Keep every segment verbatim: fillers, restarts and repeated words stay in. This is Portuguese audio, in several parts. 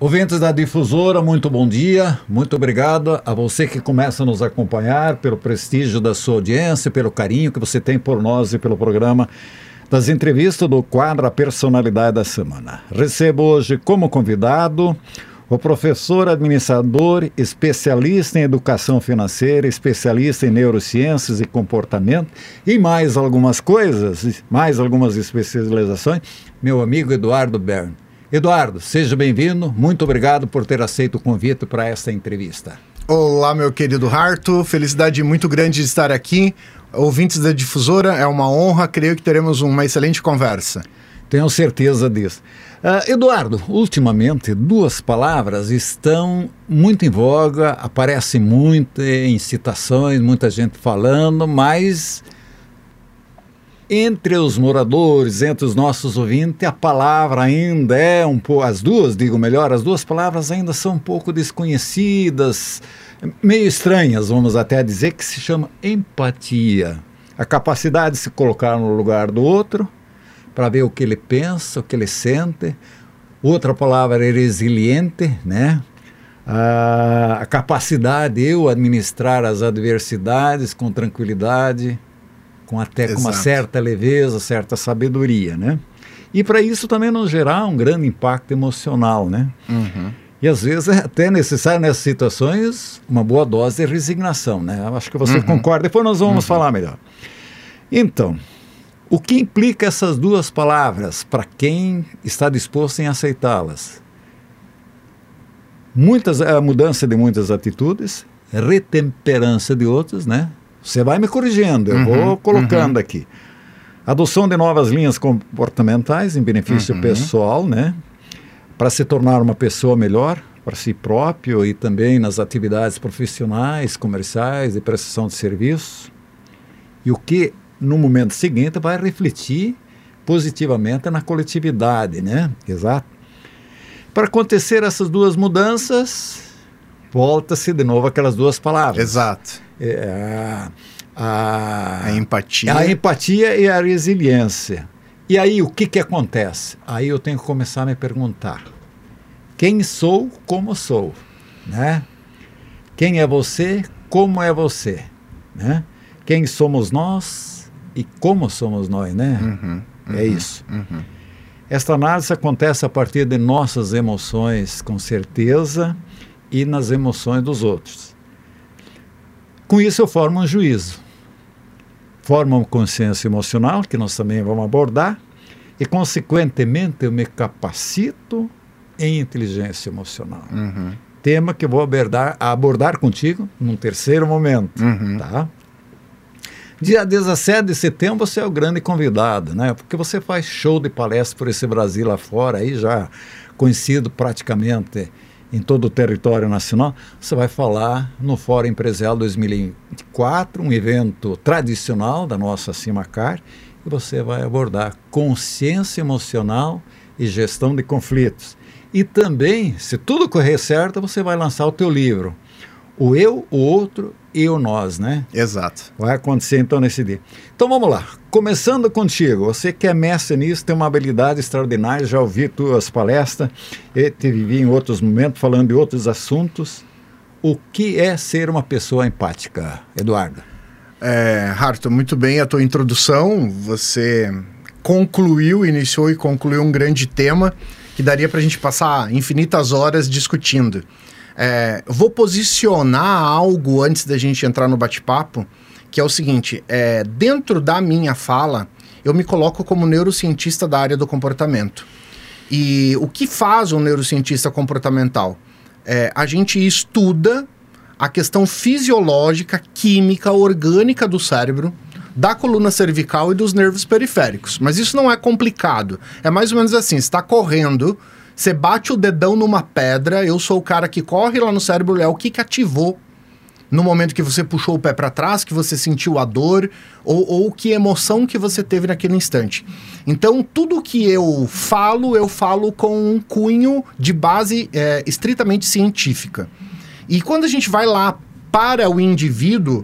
Ouvintes da Difusora, muito bom dia, muito obrigado a você que começa a nos acompanhar, pelo prestígio da sua audiência, pelo carinho que você tem por nós e pelo programa das entrevistas do quadro A Personalidade da Semana. Recebo hoje como convidado o professor administrador, especialista em educação financeira, especialista em neurociências e comportamento e mais algumas coisas, mais algumas especializações, meu amigo Eduardo Bern. Eduardo, seja bem-vindo, muito obrigado por ter aceito o convite para esta entrevista. Olá, meu querido Harto, felicidade muito grande de estar aqui. Ouvintes da Difusora, é uma honra, creio que teremos uma excelente conversa. Tenho certeza disso. Uh, Eduardo, ultimamente duas palavras estão muito em voga, aparecem muito em citações, muita gente falando, mas entre os moradores, entre os nossos ouvintes, a palavra ainda é um pouco, as duas, digo melhor, as duas palavras ainda são um pouco desconhecidas, meio estranhas, vamos até dizer, que se chama empatia. A capacidade de se colocar no lugar do outro, para ver o que ele pensa, o que ele sente. Outra palavra é resiliente, né? A, a capacidade de eu administrar as adversidades com tranquilidade, com até com uma certa leveza, certa sabedoria, né? E para isso também não gerar um grande impacto emocional, né? Uhum. E às vezes é até necessário nessas situações uma boa dose de resignação, né? Eu acho que você uhum. concorda. Depois nós vamos uhum. falar melhor. Então, o que implica essas duas palavras para quem está disposto em aceitá-las? Muitas, a mudança de muitas atitudes, retemperança de outras, né? Você vai me corrigindo, eu uhum, vou colocando uhum. aqui. Adoção de novas linhas comportamentais em benefício uhum. pessoal, né? Para se tornar uma pessoa melhor para si próprio e também nas atividades profissionais, comerciais e prestação de serviço. E o que no momento seguinte vai refletir positivamente na coletividade, né? Exato. Para acontecer essas duas mudanças, volta-se de novo aquelas duas palavras. Exato. É, a, a, a empatia. A empatia e a resiliência. E aí o que que acontece? Aí eu tenho que começar a me perguntar: quem sou, como sou, né? Quem é você, como é você, né? Quem somos nós e como somos nós, né? Uhum, uhum, é isso. Uhum. Esta análise acontece a partir de nossas emoções, com certeza, e nas emoções dos outros. Com isso eu formo um juízo, formo uma consciência emocional, que nós também vamos abordar, e consequentemente eu me capacito em inteligência emocional. Uhum. Tema que eu vou abordar, abordar contigo num terceiro momento, uhum. tá? Dia dezessete de setembro você é o grande convidado, né? Porque você faz show de palestra por esse Brasil lá fora, aí já conhecido praticamente em todo o território nacional. Você vai falar no Fórum Empresarial dois mil e vinte e quatro, um evento tradicional da nossa Cimacar, e você vai abordar consciência emocional e gestão de conflitos. E também, se tudo correr certo, você vai lançar o teu livro, O Eu, o Outro e o Nós, né? Exato. Vai acontecer então nesse dia. Então vamos lá, começando contigo, você que é mestre nisso, tem uma habilidade extraordinária, já ouvi tuas palestras, e te vivi em outros momentos falando de outros assuntos. O que é ser uma pessoa empática, Eduardo? É, Harto, muito bem a tua introdução, você concluiu, iniciou e concluiu um grande tema que daria para a gente passar infinitas horas discutindo. É, vou posicionar algo antes da gente entrar no bate-papo, que é o seguinte, é, dentro da minha fala, eu me coloco como neurocientista da área do comportamento. E o que faz um neurocientista comportamental? É, a gente estuda a questão fisiológica, química, orgânica do cérebro, da coluna cervical e dos nervos periféricos. Mas isso não é complicado. É mais ou menos assim, você está correndo, você bate o dedão numa pedra, eu sou o cara que corre lá no cérebro, é o que, que ativou no momento que você puxou o pé para trás, que você sentiu a dor, ou, ou que emoção que você teve naquele instante. Então, tudo que eu falo, eu falo com um cunho de base é, estritamente científica. E quando a gente vai lá para o indivíduo,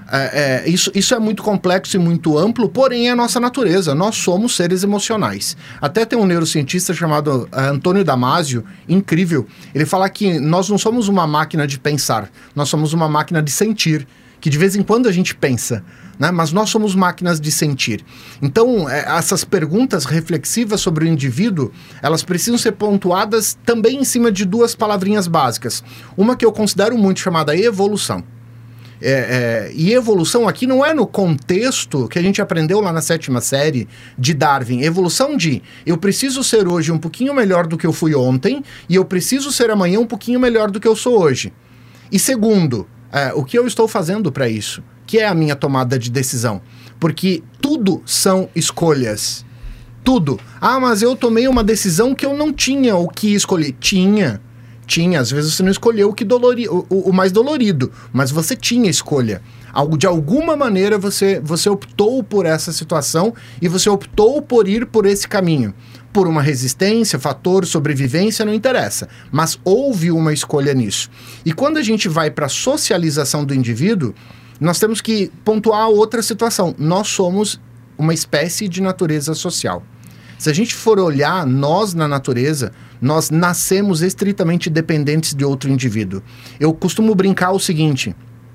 É, é, isso, isso é muito complexo e muito amplo, porém é a nossa natureza. Nós somos seres emocionais. Até tem um neurocientista chamado uh, Antônio Damasio, incrível. Ele fala que nós não somos uma máquina de pensar, nós somos uma máquina de sentir, que de vez em quando a gente pensa, né? Mas nós somos máquinas de sentir. Então, é, essas perguntas reflexivas sobre o indivíduo, elas precisam ser pontuadas também em cima de duas palavrinhas básicas. Uma que eu considero muito, chamada evolução. É, é, e evolução aqui não é no contexto que a gente aprendeu lá na sétima série de Darwin. Evolução de eu preciso ser hoje um pouquinho melhor do que eu fui ontem e eu preciso ser amanhã um pouquinho melhor do que eu sou hoje. E segundo, é, o que eu estou fazendo para isso? Que é a minha tomada de decisão. Porque tudo são escolhas. Tudo. Ah, mas eu tomei uma decisão que eu não tinha o que escolher. Tinha. Tinha, às vezes você não escolheu o, que dolori, o, o mais dolorido, mas você tinha escolha. De alguma maneira você, você optou por essa situação e você optou por ir por esse caminho. Por uma resistência, fator, sobrevivência, não interessa. Mas houve uma escolha nisso. E quando a gente vai para a socialização do indivíduo, nós temos que pontuar outra situação. Nós somos uma espécie de natureza social. Se a gente for olhar nós na natureza, nós nascemos estritamente dependentes de outro indivíduo. Eu costumo brincar o seguinte: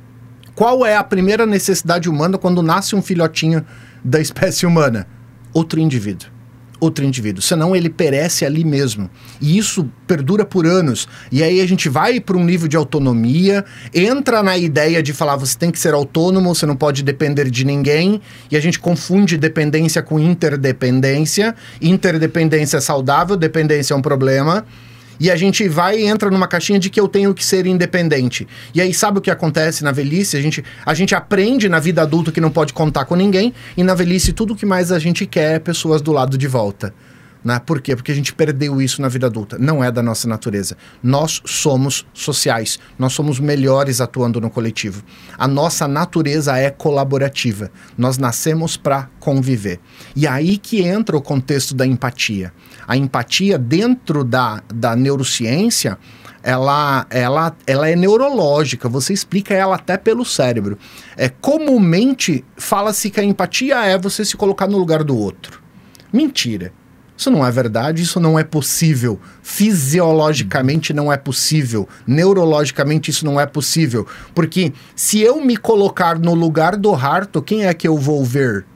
qual é a primeira necessidade humana quando nasce um filhotinho da espécie humana? Outro indivíduo. Outro indivíduo, senão ele perece ali mesmo. E isso perdura por anos. E aí a gente vai para um nível de autonomia, entra na ideia de falar, você tem que ser autônomo, você não pode depender de ninguém, e a gente confunde dependência com interdependência. Interdependência é saudável, dependência é um problema. E a gente vai e entra numa caixinha de que eu tenho que ser independente. E aí sabe o que acontece na velhice? A gente, a gente aprende na vida adulta que não pode contar com ninguém, e na velhice tudo que mais a gente quer é pessoas do lado de volta. Né? Por quê? Porque a gente perdeu isso na vida adulta. Não é da nossa natureza. Nós somos sociais. Nós somos melhores atuando no coletivo. A nossa natureza é colaborativa. Nós nascemos para conviver. E aí que entra o contexto da empatia. A empatia dentro da, da neurociência, ela, ela, ela é neurológica. Você explica ela até pelo cérebro. É, comumente, fala-se que a empatia é você se colocar no lugar do outro. Mentira. Isso não é verdade, isso não é possível. Fisiologicamente não é possível. Neurologicamente isso não é possível. Porque se eu me colocar no lugar do Harto, quem é que eu vou ver?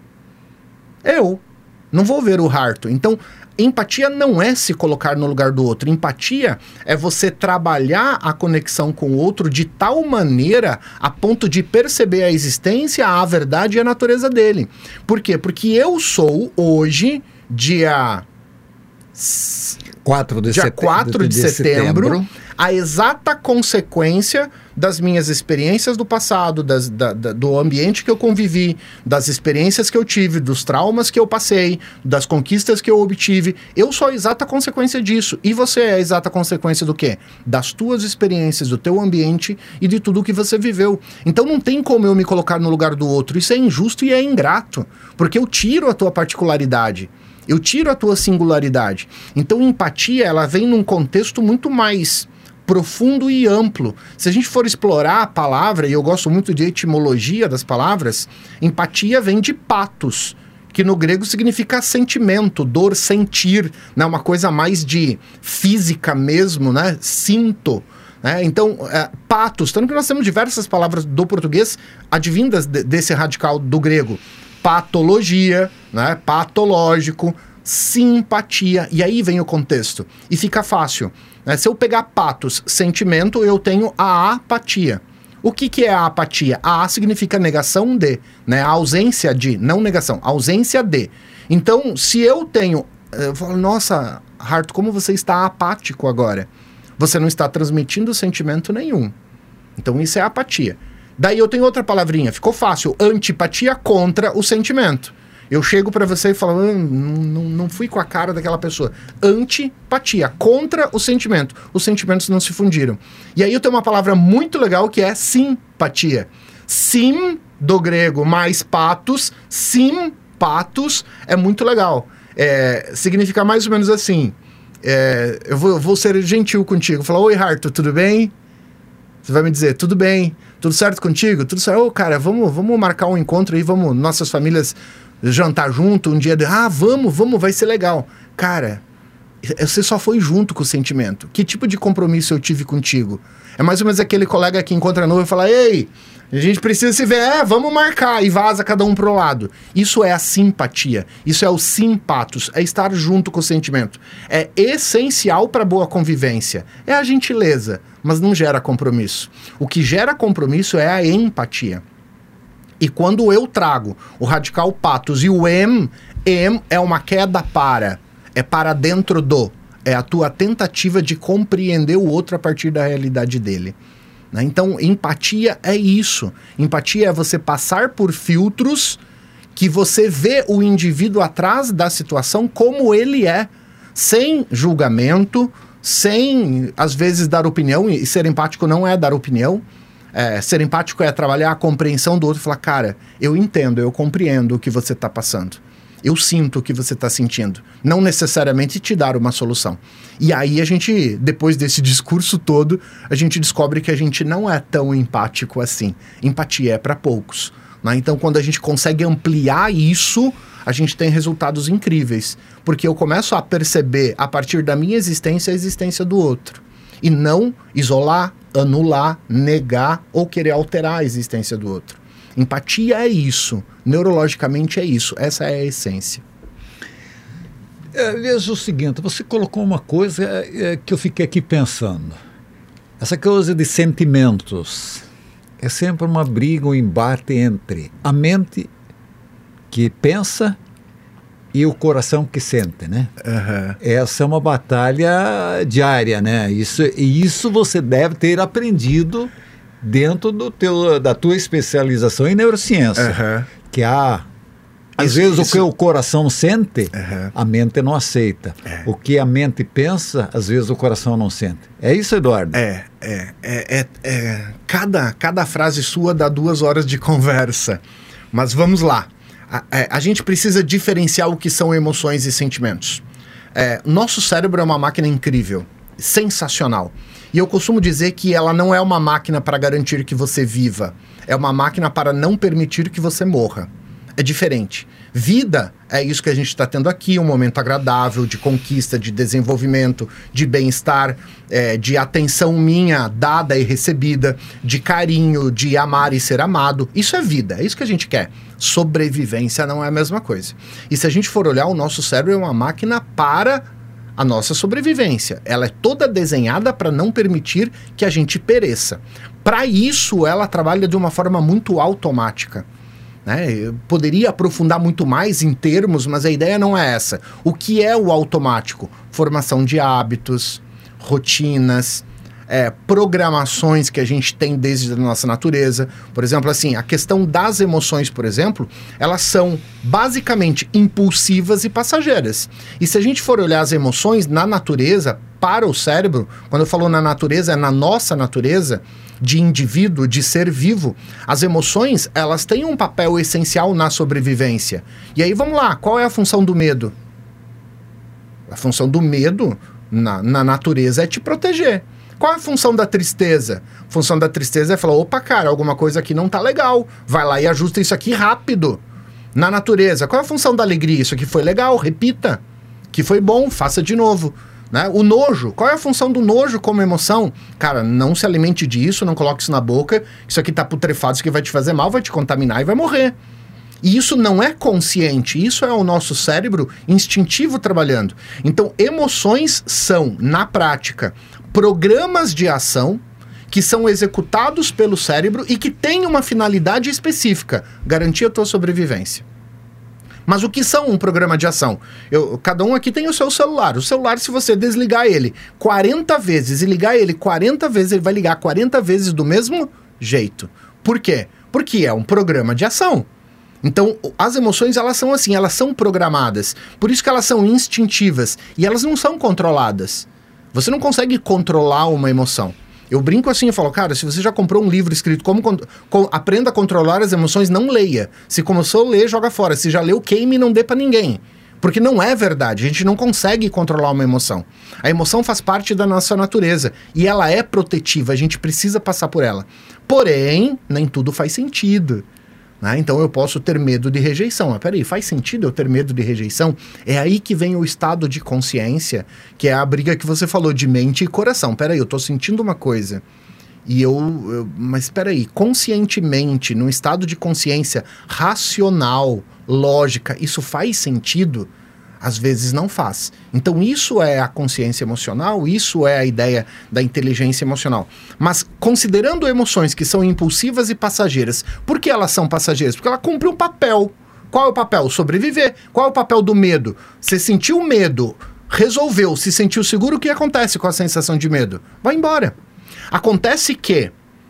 Eu. Não vou ver o Harto. Então, empatia não é se colocar no lugar do outro. Empatia é você trabalhar a conexão com o outro de tal maneira a ponto de perceber a existência, a verdade e a natureza dele. Por quê? Porque eu sou hoje... Dia quatro de, dia set... quatro de, de setembro, setembro, a exata consequência das minhas experiências do passado, das, da, da, do ambiente que eu convivi, das experiências que eu tive, dos traumas que eu passei, das conquistas que eu obtive. Eu sou a exata consequência disso. E você é a exata consequência do quê? Das tuas experiências, do teu ambiente e de tudo que você viveu. Então não tem como eu me colocar no lugar do outro. Isso é injusto e é ingrato, porque eu tiro a tua particularidade. Eu tiro a tua singularidade. Então, empatia, ela vem num contexto muito mais profundo e amplo. Se a gente for explorar a palavra, e eu gosto muito de etimologia das palavras, empatia vem de pathos, que no grego significa sentimento, dor, sentir, né? Uma coisa mais de física mesmo, né? Sinto. É, então, é, pathos, tanto que nós temos diversas palavras do português advindas de, desse radical do grego. Patologia, né? Patológico, simpatia, e aí vem o contexto. E fica fácil. Né? Se eu pegar patos, sentimento, eu tenho a apatia. O que, que é a apatia? A A significa negação de, né? A ausência de, não negação, ausência de. Então, se eu tenho... Eu falo, nossa, Harto, como você está apático agora? Você não está transmitindo sentimento nenhum. Então, isso é apatia. Daí eu tenho outra palavrinha, ficou fácil, antipatia contra o sentimento. Eu chego pra você e falo, ah, não, não, não fui com a cara daquela pessoa. Antipatia, contra o sentimento. Os sentimentos não se fundiram. E aí eu tenho uma palavra muito legal que é simpatia. Sim, do grego, mais patos, sim, patos, é muito legal. É, significa mais ou menos assim, é, eu, vou, eu vou ser gentil contigo. Falar, oi, Harto, tudo bem? Você vai me dizer, tudo bem, tudo certo contigo? Tudo certo? Ô, cara, vamos, vamos marcar um encontro aí, vamos, nossas famílias jantar junto um dia. De... Ah, vamos, vamos, vai ser legal. Cara, você só foi junto com o sentimento. Que tipo de compromisso eu tive contigo? É mais ou menos aquele colega que encontra novo e fala, ei, a gente precisa se ver, é, vamos marcar, e vaza cada um pro lado. Isso é a simpatia, isso é o simpatos, é estar junto com o sentimento. É essencial para boa convivência, é a gentileza, mas não gera compromisso. O que gera compromisso é a empatia. E quando eu trago o radical patos e o em, em é uma queda para, é para dentro do, é a tua tentativa de compreender o outro a partir da realidade dele. Né? Então, empatia é isso. Empatia é você passar por filtros que você vê o indivíduo atrás da situação como ele é, sem julgamento, sem, às vezes, dar opinião. E ser empático não é dar opinião. É, ser empático é trabalhar a compreensão do outro e falar, cara, eu entendo, eu compreendo o que você está passando. Eu sinto o que você está sentindo. Não necessariamente te dar uma solução. E aí a gente, depois desse discurso todo, a gente descobre que a gente não é tão empático assim. Empatia é para poucos. Né? Então, quando a gente consegue ampliar isso, a gente tem resultados incríveis. Porque eu começo a perceber, a partir da minha existência, a existência do outro. E não isolar, anular, negar ou querer alterar a existência do outro. Empatia é isso. Neurologicamente é isso. Essa é a essência. É, veja o seguinte, você colocou uma coisa é, que eu fiquei aqui pensando. Essa coisa de sentimentos é sempre uma briga, um embate entre a mente que pensa e o coração que sente, né? Uhum. Essa é uma batalha diária, né? Isso, e isso você deve ter aprendido dentro do teu, da tua especialização em neurociência. Uhum. Que há, às isso, vezes, isso... o que o coração sente, uhum. a mente não aceita. É. O que a mente pensa, às vezes o coração não sente. É isso, Eduardo? É, é, é, é, é. Cada, cada frase sua dá duas horas de conversa. Mas vamos lá. A, a, a gente precisa diferenciar o que são emoções e sentimentos. É, nosso cérebro é uma máquina incrível, sensacional. E eu costumo dizer que ela não é uma máquina para garantir que você viva. É uma máquina para não permitir que você morra. É diferente. Vida é isso que a gente está tendo aqui, um momento agradável de conquista, de desenvolvimento, de bem-estar, é, de atenção minha dada e recebida, de carinho, de amar e ser amado. Isso é vida, é isso que a gente quer. Sobrevivência não é a mesma coisa. E se a gente for olhar, o nosso cérebro é uma máquina para a nossa sobrevivência. Ela é toda desenhada para não permitir que a gente pereça. Para isso, ela trabalha de uma forma muito automática. Né? Eu poderia aprofundar muito mais em termos, mas a ideia não é essa. O que é o automático? Formação de hábitos, rotinas, é, programações que a gente tem desde a nossa natureza. Por exemplo, assim, a questão das emoções, por exemplo, elas são basicamente impulsivas e passageiras. E se a gente for olhar as emoções na natureza, para o cérebro, quando eu falo na natureza, é na nossa natureza, de indivíduo, de ser vivo, as emoções, elas têm um papel essencial na sobrevivência. E aí, vamos lá, qual é a função do medo? A função do medo, na, na natureza, é te proteger. Qual é a função da tristeza? A função da tristeza é falar, opa, cara, alguma coisa aqui não tá legal. Vai lá e ajusta isso aqui rápido. Na natureza, qual é a função da alegria? Isso aqui foi legal, repita. Que foi bom, faça de novo. Né? O nojo, qual é a função do nojo como emoção? Cara, não se alimente disso, não coloque isso na boca, isso aqui tá putrefado, isso aqui vai te fazer mal, vai te contaminar e vai morrer. E isso não é consciente, isso é o nosso cérebro instintivo trabalhando. Então, emoções são, na prática, programas de ação que são executados pelo cérebro e que têm uma finalidade específica, garantir a tua sobrevivência. Mas o que são um programa de ação? Eu, cada um aqui tem o seu celular. O celular, se você desligar ele quarenta vezes e ligar ele quarenta vezes, ele vai ligar quarenta vezes do mesmo jeito. Por quê? Porque é um programa de ação. Então, as emoções, elas são assim, elas são programadas. Por isso que elas são instintivas e elas não são controladas. Você não consegue controlar uma emoção. Eu brinco assim e falo, cara, se você já comprou um livro escrito como, como Aprenda a Controlar as Emoções, não leia. Se começou a ler, joga fora. Se já leu, queime e não dê pra ninguém. Porque não é verdade, a gente não consegue controlar uma emoção. A emoção faz parte da nossa natureza e ela é protetiva, a gente precisa passar por ela. Porém, nem tudo faz sentido. Né? Então eu posso ter medo de rejeição. Mas peraí, faz sentido eu ter medo de rejeição? É aí que vem o estado de consciência, que é a briga que você falou de mente e coração. Peraí, eu tô sentindo uma coisa e eu... eu mas peraí, conscientemente, num estado de consciência racional, lógica, isso faz sentido? Às vezes não faz. Então isso é a consciência emocional, isso é a ideia da inteligência emocional. Mas considerando emoções que são impulsivas e passageiras, por que elas são passageiras? Porque ela cumpre um papel. Qual é o papel? Sobreviver. Qual é o papel do medo? Você sentiu medo, resolveu, se sentiu seguro, o que acontece com a sensação de medo? Vai embora. Acontece que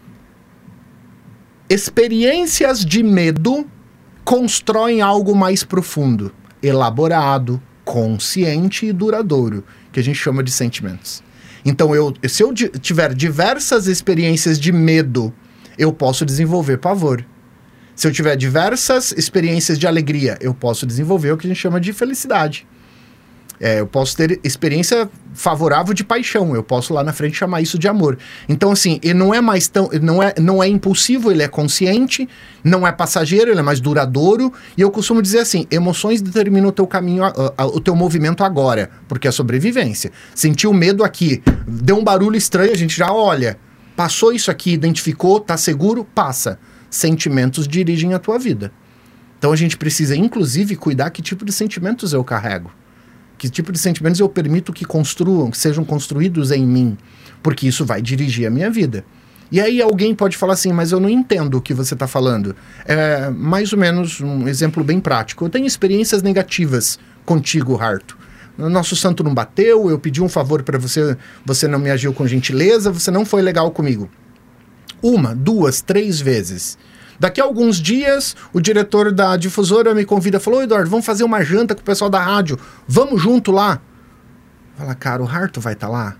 experiências de medo constroem algo mais profundo, elaborado, consciente e duradouro, que a gente chama de sentimentos. Então, eu, se eu di- tiver diversas experiências de medo, eu posso desenvolver pavor. Se eu tiver diversas experiências de alegria, eu posso desenvolver o que a gente chama de felicidade. É, eu posso ter experiência favorável de paixão, eu posso lá na frente chamar isso de amor. Então, assim, ele não é mais tão, não é, não é impulsivo, ele é consciente, não é passageiro, ele é mais duradouro. E eu costumo dizer assim, emoções determinam o teu caminho, a, a, o teu movimento agora, porque é sobrevivência. Sentiu medo aqui, deu um barulho estranho, a gente já olha, passou isso aqui, identificou, tá seguro, passa. Sentimentos dirigem a tua vida. Então a gente precisa, inclusive, cuidar que tipo de sentimentos eu carrego. Que tipo de sentimentos eu permito que construam, que sejam construídos em mim, porque isso vai dirigir a minha vida. E aí alguém pode falar assim, mas eu não entendo o que você está falando. É mais ou menos um exemplo bem prático. Eu tenho experiências negativas contigo, Harto. O nosso santo não bateu, eu pedi um favor para você, você não me agiu com gentileza, você não foi legal comigo. Uma, duas, três vezes. Daqui a alguns dias, o diretor da difusora me convida, falou, Eduardo, vamos fazer uma janta com o pessoal da rádio, vamos junto lá? Fala, cara, o Harto vai estar tá lá?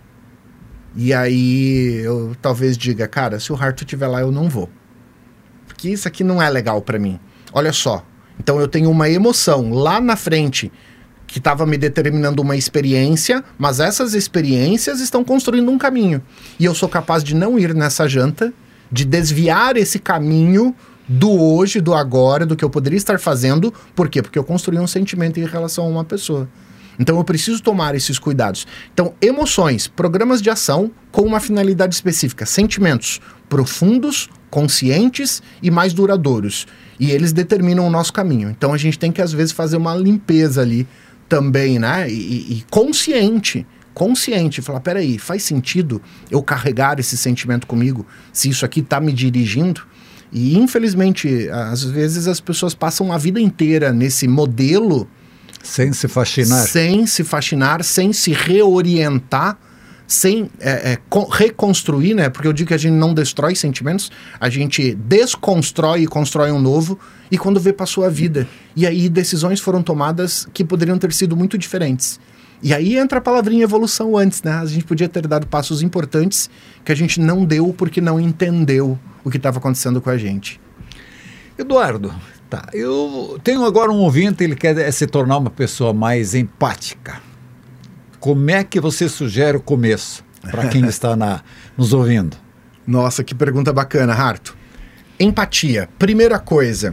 E aí eu talvez diga, cara, se o Harto estiver lá, eu não vou. Porque isso aqui não é legal para mim. Olha só, então eu tenho uma emoção lá na frente que estava me determinando uma experiência, mas essas experiências estão construindo um caminho. E eu sou capaz de não ir nessa janta, de desviar esse caminho do hoje, do agora, do que eu poderia estar fazendo. Por quê? Porque eu construí um sentimento em relação a uma pessoa. Então eu preciso tomar esses cuidados. Então, emoções, programas de ação com uma finalidade específica. Sentimentos profundos, conscientes e mais duradouros. E eles determinam o nosso caminho. Então a gente tem que, às vezes, fazer uma limpeza ali também, né? E, e consciente. Consciente, falar, peraí, faz sentido eu carregar esse sentimento comigo, se isso aqui está me dirigindo? E, infelizmente, às vezes as pessoas passam a vida inteira nesse modelo... Sem se fascinar. Sem se fascinar, sem se reorientar, sem é, é, co- reconstruir, né? Porque eu digo que a gente não destrói sentimentos, a gente desconstrói e constrói um novo, e quando vê, passou a vida. E aí decisões foram tomadas que poderiam ter sido muito diferentes. E aí entra a palavrinha evolução antes, né? A gente podia ter dado passos importantes que a gente não deu porque não entendeu o que estava acontecendo com a gente. Eduardo, tá, eu tenho agora um ouvinte, ele quer se tornar uma pessoa mais empática. Como é que você sugere o começo para quem está na, nos ouvindo? Nossa, que pergunta bacana, Harto. Empatia. Primeira coisa,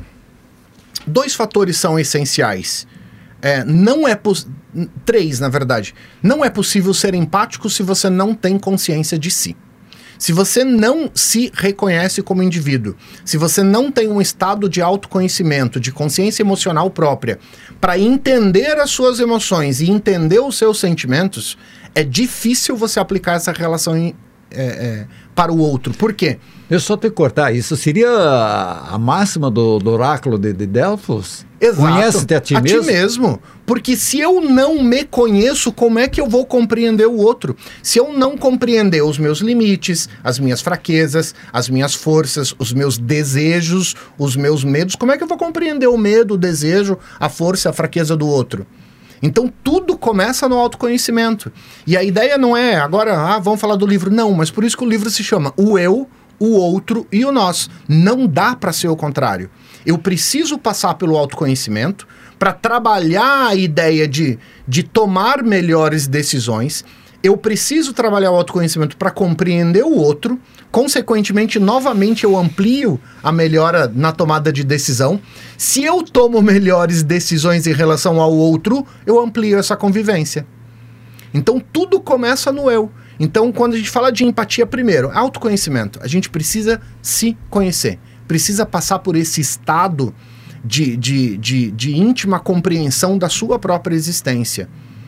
dois fatores são essenciais. É, não é pos... Três, na verdade. Não é possível ser empático se você não tem consciência de si. Se você não se reconhece como indivíduo, se você não tem um estado de autoconhecimento, de consciência emocional própria, para entender as suas emoções e entender os seus sentimentos, é difícil você aplicar essa relação em, é, é, para o outro. Por quê? Deixa eu só te cortar. Isso seria a máxima do, do oráculo de, de Delfos? Exato. Conhece-te a ti a mesmo? ti mesmo. Porque se eu não me conheço, como é que eu vou compreender o outro? Se eu não compreender os meus limites, as minhas fraquezas, as minhas forças, os meus desejos, os meus medos, como é que eu vou compreender o medo, o desejo, a força, a fraqueza do outro? Então tudo começa no autoconhecimento. E a ideia não é, agora, ah, vamos falar do livro. Não, mas por isso que o livro se chama O Eu, o outro e o nós. Não dá para ser o contrário. Eu preciso passar pelo autoconhecimento para trabalhar a ideia de, de tomar melhores decisões. Eu preciso trabalhar o autoconhecimento para compreender o outro. Consequentemente, novamente, eu amplio a melhora na tomada de decisão. Se eu tomo melhores decisões em relação ao outro, eu amplio essa convivência. Então, tudo começa no eu. Então, quando a gente fala de empatia, primeiro, autoconhecimento. A gente precisa se conhecer. Precisa passar por esse estado de, de, de, de íntima compreensão da sua própria existência.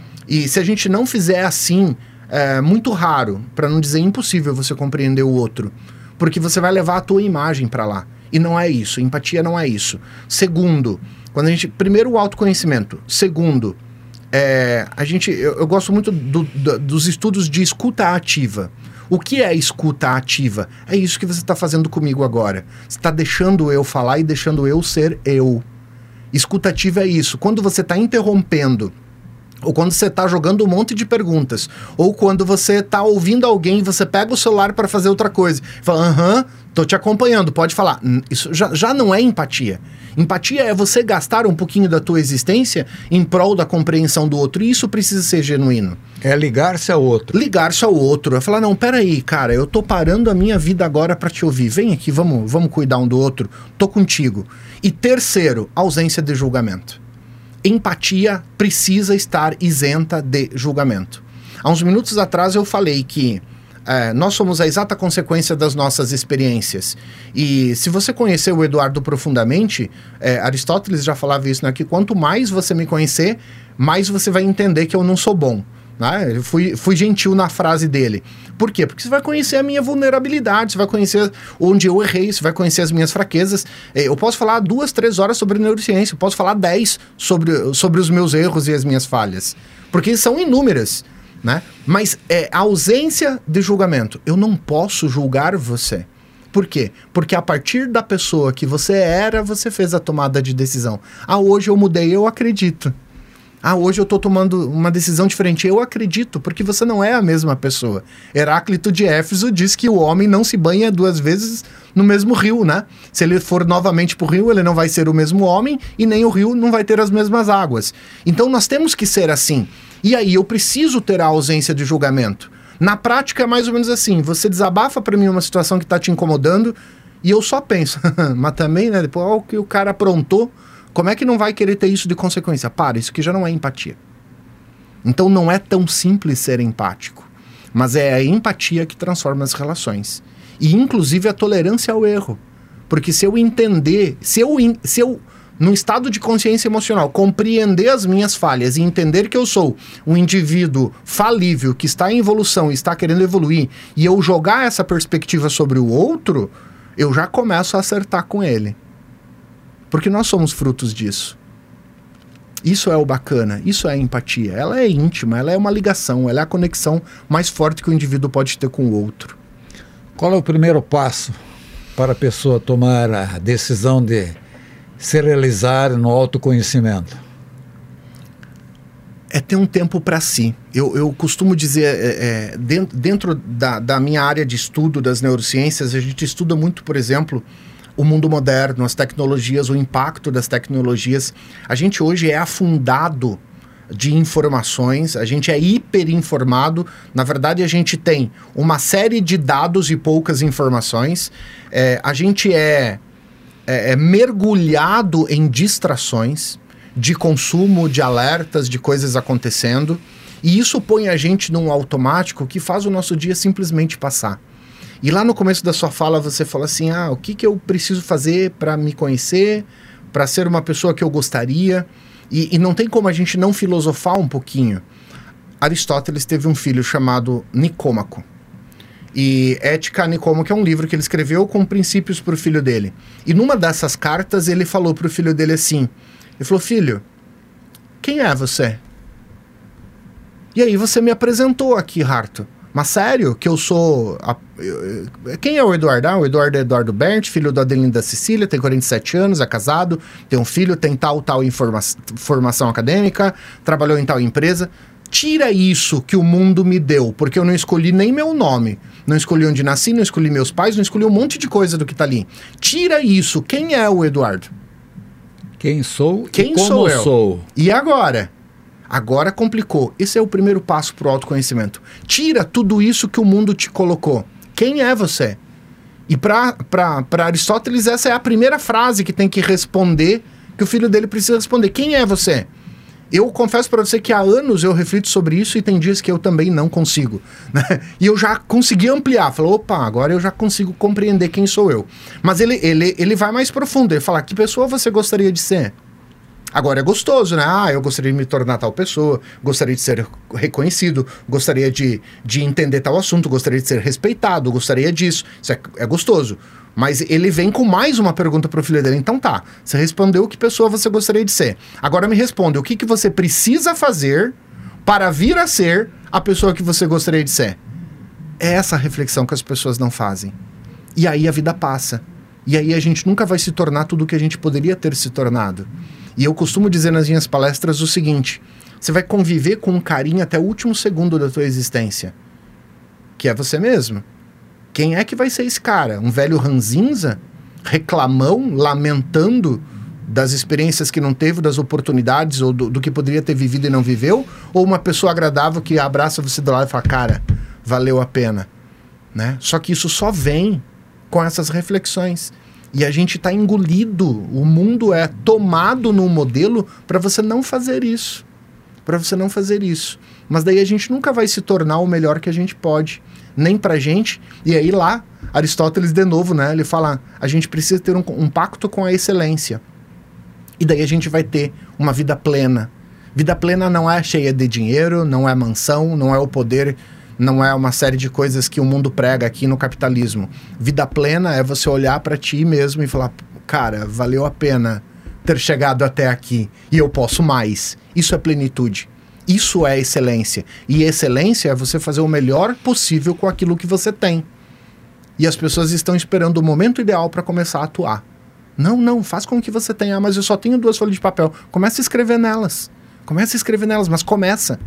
E se a gente não fizer assim, é muito raro, para não dizer impossível, você compreender o outro. Porque você vai levar a tua imagem para lá. E não é isso. Empatia não é isso. Segundo, quando a gente... Primeiro, o autoconhecimento. Segundo, é, a gente, eu, eu gosto muito do, do, dos estudos de escuta ativa. O que é escuta ativa? É isso que você está fazendo comigo agora. Você está deixando eu falar e deixando eu ser eu. Escuta ativa é isso. Quando você está interrompendo, ou quando você está jogando um monte de perguntas, ou quando você está ouvindo alguém e você pega o celular para fazer outra coisa, fala, aham, tô te acompanhando, pode falar. Isso já, já não é empatia. Empatia é você gastar um pouquinho da tua existência em prol da compreensão do outro, e isso precisa ser genuíno. É ligar-se ao outro. Ligar-se ao outro. É falar, não, peraí, cara, eu tô parando a minha vida agora para te ouvir. Vem aqui, vamos, vamos cuidar um do outro. Tô contigo. E terceiro, ausência de julgamento. Empatia precisa estar isenta de julgamento. Há uns minutos atrás eu falei que é, nós somos a exata consequência das nossas experiências. E se você conhecer o Eduardo profundamente, é, Aristóteles já falava isso, né, que quanto mais você me conhecer, mais você vai entender que eu não sou bom. Né? Eu fui, fui gentil na frase dele. Por quê? Porque você vai conhecer a minha vulnerabilidade, você vai conhecer onde eu errei, você vai conhecer as minhas fraquezas. Eu posso falar duas, três horas sobre neurociência, eu posso falar dez sobre, sobre os meus erros e as minhas falhas. Porque são inúmeras, né? Mas é a ausência de julgamento. Eu não posso julgar você. Por quê? Porque a partir da pessoa que você era, você fez a tomada de decisão. Ah, hoje eu mudei, eu acredito. Ah, hoje eu estou tomando uma decisão diferente. Eu acredito, porque você não é a mesma pessoa. Heráclito de Éfeso diz que o homem não se banha duas vezes no mesmo rio, né? Se ele for novamente para o rio, ele não vai ser o mesmo homem e nem o rio não vai ter as mesmas águas. Então nós temos que ser assim. E aí eu preciso ter a ausência de julgamento. Na prática é mais ou menos assim. Você desabafa para mim uma situação que está te incomodando e eu só penso. Mas também, né? Depois, olha o que o cara aprontou. Como é que não vai querer ter isso de consequência? Para, isso aqui já não é empatia. Então não é tão simples ser empático. Mas é a empatia que transforma as relações. E inclusive a tolerância ao erro. Porque se eu entender, se eu, se eu num estado de consciência emocional, compreender as minhas falhas e entender que eu sou um indivíduo falível, que está em evolução e está querendo evoluir, e eu jogar essa perspectiva sobre o outro, eu já começo a acertar com ele. Porque nós somos frutos disso. Isso é o bacana, isso é a empatia. Ela é íntima, ela é uma ligação, ela é a conexão mais forte que o indivíduo pode ter com o outro. Qual é o primeiro passo para a pessoa tomar a decisão de se realizar no autoconhecimento? É ter um tempo para si. Eu, eu costumo dizer, é, é, dentro, dentro da, da minha área de estudo das neurociências, a gente estuda muito, por exemplo, o mundo moderno, as tecnologias, o impacto das tecnologias. A gente hoje é afundado de informações, a gente é hiperinformado. Na verdade, a gente tem uma série de dados e poucas informações. É, a gente é, é, é mergulhado em distrações de consumo, de alertas, de coisas acontecendo. E isso põe a gente num automático que faz o nosso dia simplesmente passar. E lá no começo da sua fala você fala assim, ah, o que, que eu preciso fazer para me conhecer, para ser uma pessoa que eu gostaria? E, e não tem como a gente não filosofar um pouquinho. Aristóteles teve um filho chamado Nicômaco. E Ética Nicômaco é um livro que ele escreveu com princípios para o filho dele. E numa dessas cartas ele falou para o filho dele assim, ele falou, filho, quem é você? E aí você me apresentou aqui, Harto. Mas sério, que eu sou... A, eu, quem é o Eduardo? Ah, o Eduardo é Eduardo Bert, filho do Adelinda Cecília, tem quarenta e sete anos, é casado, tem um filho, tem tal, tal informa, formação acadêmica, trabalhou em tal empresa. Tira isso que o mundo me deu, porque eu não escolhi nem meu nome, não escolhi onde nasci, não escolhi meus pais, não escolhi um monte de coisa do que tá ali. Tira isso. Quem é o Eduardo? Quem sou Quem e como sou eu? sou. E agora? Agora complicou. Esse é o primeiro passo pro autoconhecimento. Tira tudo isso que o mundo te colocou. Quem é você? E para Aristóteles, essa é a primeira frase que tem que responder, que o filho dele precisa responder. Quem é você? Eu confesso para você que há anos eu reflito sobre isso e tem dias que eu também não consigo. Né? E eu já consegui ampliar. Falei, opa, agora eu já consigo compreender quem sou eu. Mas ele, ele, ele vai mais profundo. Ele fala, que pessoa você gostaria de ser? Agora é gostoso, né? Ah, eu gostaria de me tornar tal pessoa, gostaria de ser reconhecido, gostaria de, de entender tal assunto, gostaria de ser respeitado, gostaria disso. Isso é, é gostoso. Mas ele vem com mais uma pergunta para o filho dele. Então tá, você respondeu que pessoa você gostaria de ser. Agora me responde, o que, que você precisa fazer para vir a ser a pessoa que você gostaria de ser? É essa a reflexão que as pessoas não fazem. E aí a vida passa. E aí a gente nunca vai se tornar tudo o que a gente poderia ter se tornado. E eu costumo dizer nas minhas palestras o seguinte, você vai conviver com um carinho até o último segundo da tua existência, que é você mesmo. Quem é que vai ser esse cara? Um velho ranzinza? Reclamão? Lamentando das experiências que não teve, das oportunidades ou do, do que poderia ter vivido e não viveu? Ou uma pessoa agradável que abraça você do lado e fala, cara, valeu a pena, né? Só que isso só vem com essas reflexões. E a gente está engolido, o mundo é tomado num modelo para você não fazer isso. Para você não fazer isso. Mas daí a gente nunca vai se tornar o melhor que a gente pode. Nem pra gente. E aí lá, Aristóteles de novo, né? Ele fala, a gente precisa ter um, um pacto com a excelência. E daí a gente vai ter uma vida plena. Vida plena não é cheia de dinheiro, não é mansão, não é o poder... Não é uma série de coisas que o mundo prega aqui no capitalismo. Vida plena é você olhar para ti mesmo e falar, cara, valeu a pena ter chegado até aqui e eu posso mais. Isso é plenitude. Isso é excelência. E excelência é você fazer o melhor possível com aquilo que você tem. E as pessoas estão esperando o momento ideal para começar a atuar. Não, não, faz com o que você tenha. Ah, mas eu só tenho duas folhas de papel. Começa a escrever nelas. Começa a escrever nelas, mas começa.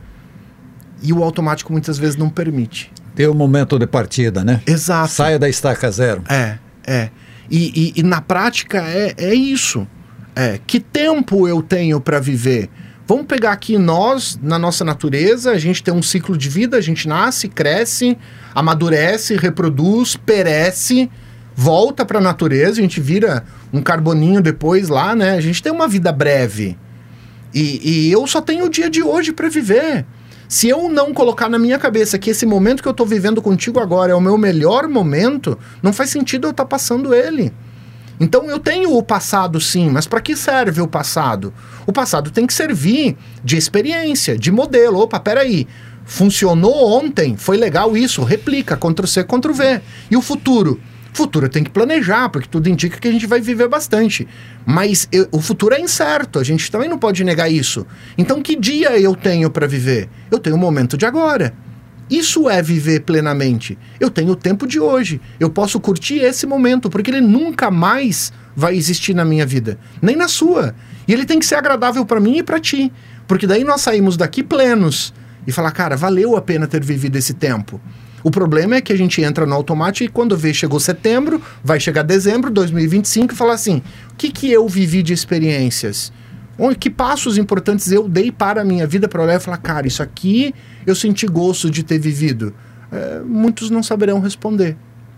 E o automático muitas vezes não permite. Tem o momento de partida, né? Exato. Saia da estaca zero. É, é. E, e, e na prática é, é isso. É, que tempo eu tenho para viver? Vamos pegar aqui nós, na nossa natureza, a gente tem um ciclo de vida, a gente nasce, cresce, amadurece, reproduz, perece, volta para a natureza, a gente vira um carboninho depois lá, né? A gente tem uma vida breve. E, e eu só tenho o dia de hoje para viver. Se eu não colocar na minha cabeça que esse momento que eu estou vivendo contigo agora é o meu melhor momento, não faz sentido eu estar tá passando ele. Então eu tenho o passado sim, mas para que serve o passado? O passado tem que servir de experiência, de modelo. Opa, peraí, funcionou ontem, foi legal isso, replica, Ctrl-C, Ctrl-V. E o futuro? Futuro tem que planejar, porque tudo indica que a gente vai viver bastante. Mas eu, o futuro é incerto, a gente também não pode negar isso. Então que dia eu tenho para viver? Eu tenho o momento de agora. Isso é viver plenamente. Eu tenho o tempo de hoje. Eu posso curtir esse momento, porque ele nunca mais vai existir na minha vida. Nem na sua. E ele tem que ser agradável para mim e para ti. Porque daí nós saímos daqui plenos. E falar, cara, valeu a pena ter vivido esse tempo. O problema é que a gente entra no automático e quando vê, chegou setembro, vai chegar dezembro de dois mil e vinte e cinco e falar assim, o que, que eu vivi de experiências? Que passos importantes eu dei para a minha vida para olhar e falar, cara, isso aqui eu senti gosto de ter vivido? É, muitos não saberão responder.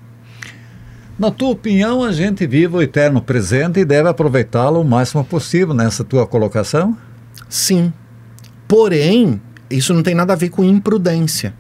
Na tua opinião, a gente vive o eterno presente e deve aproveitá-lo o máximo possível nessa tua colocação? Sim. Porém, isso não tem nada a ver com imprudência.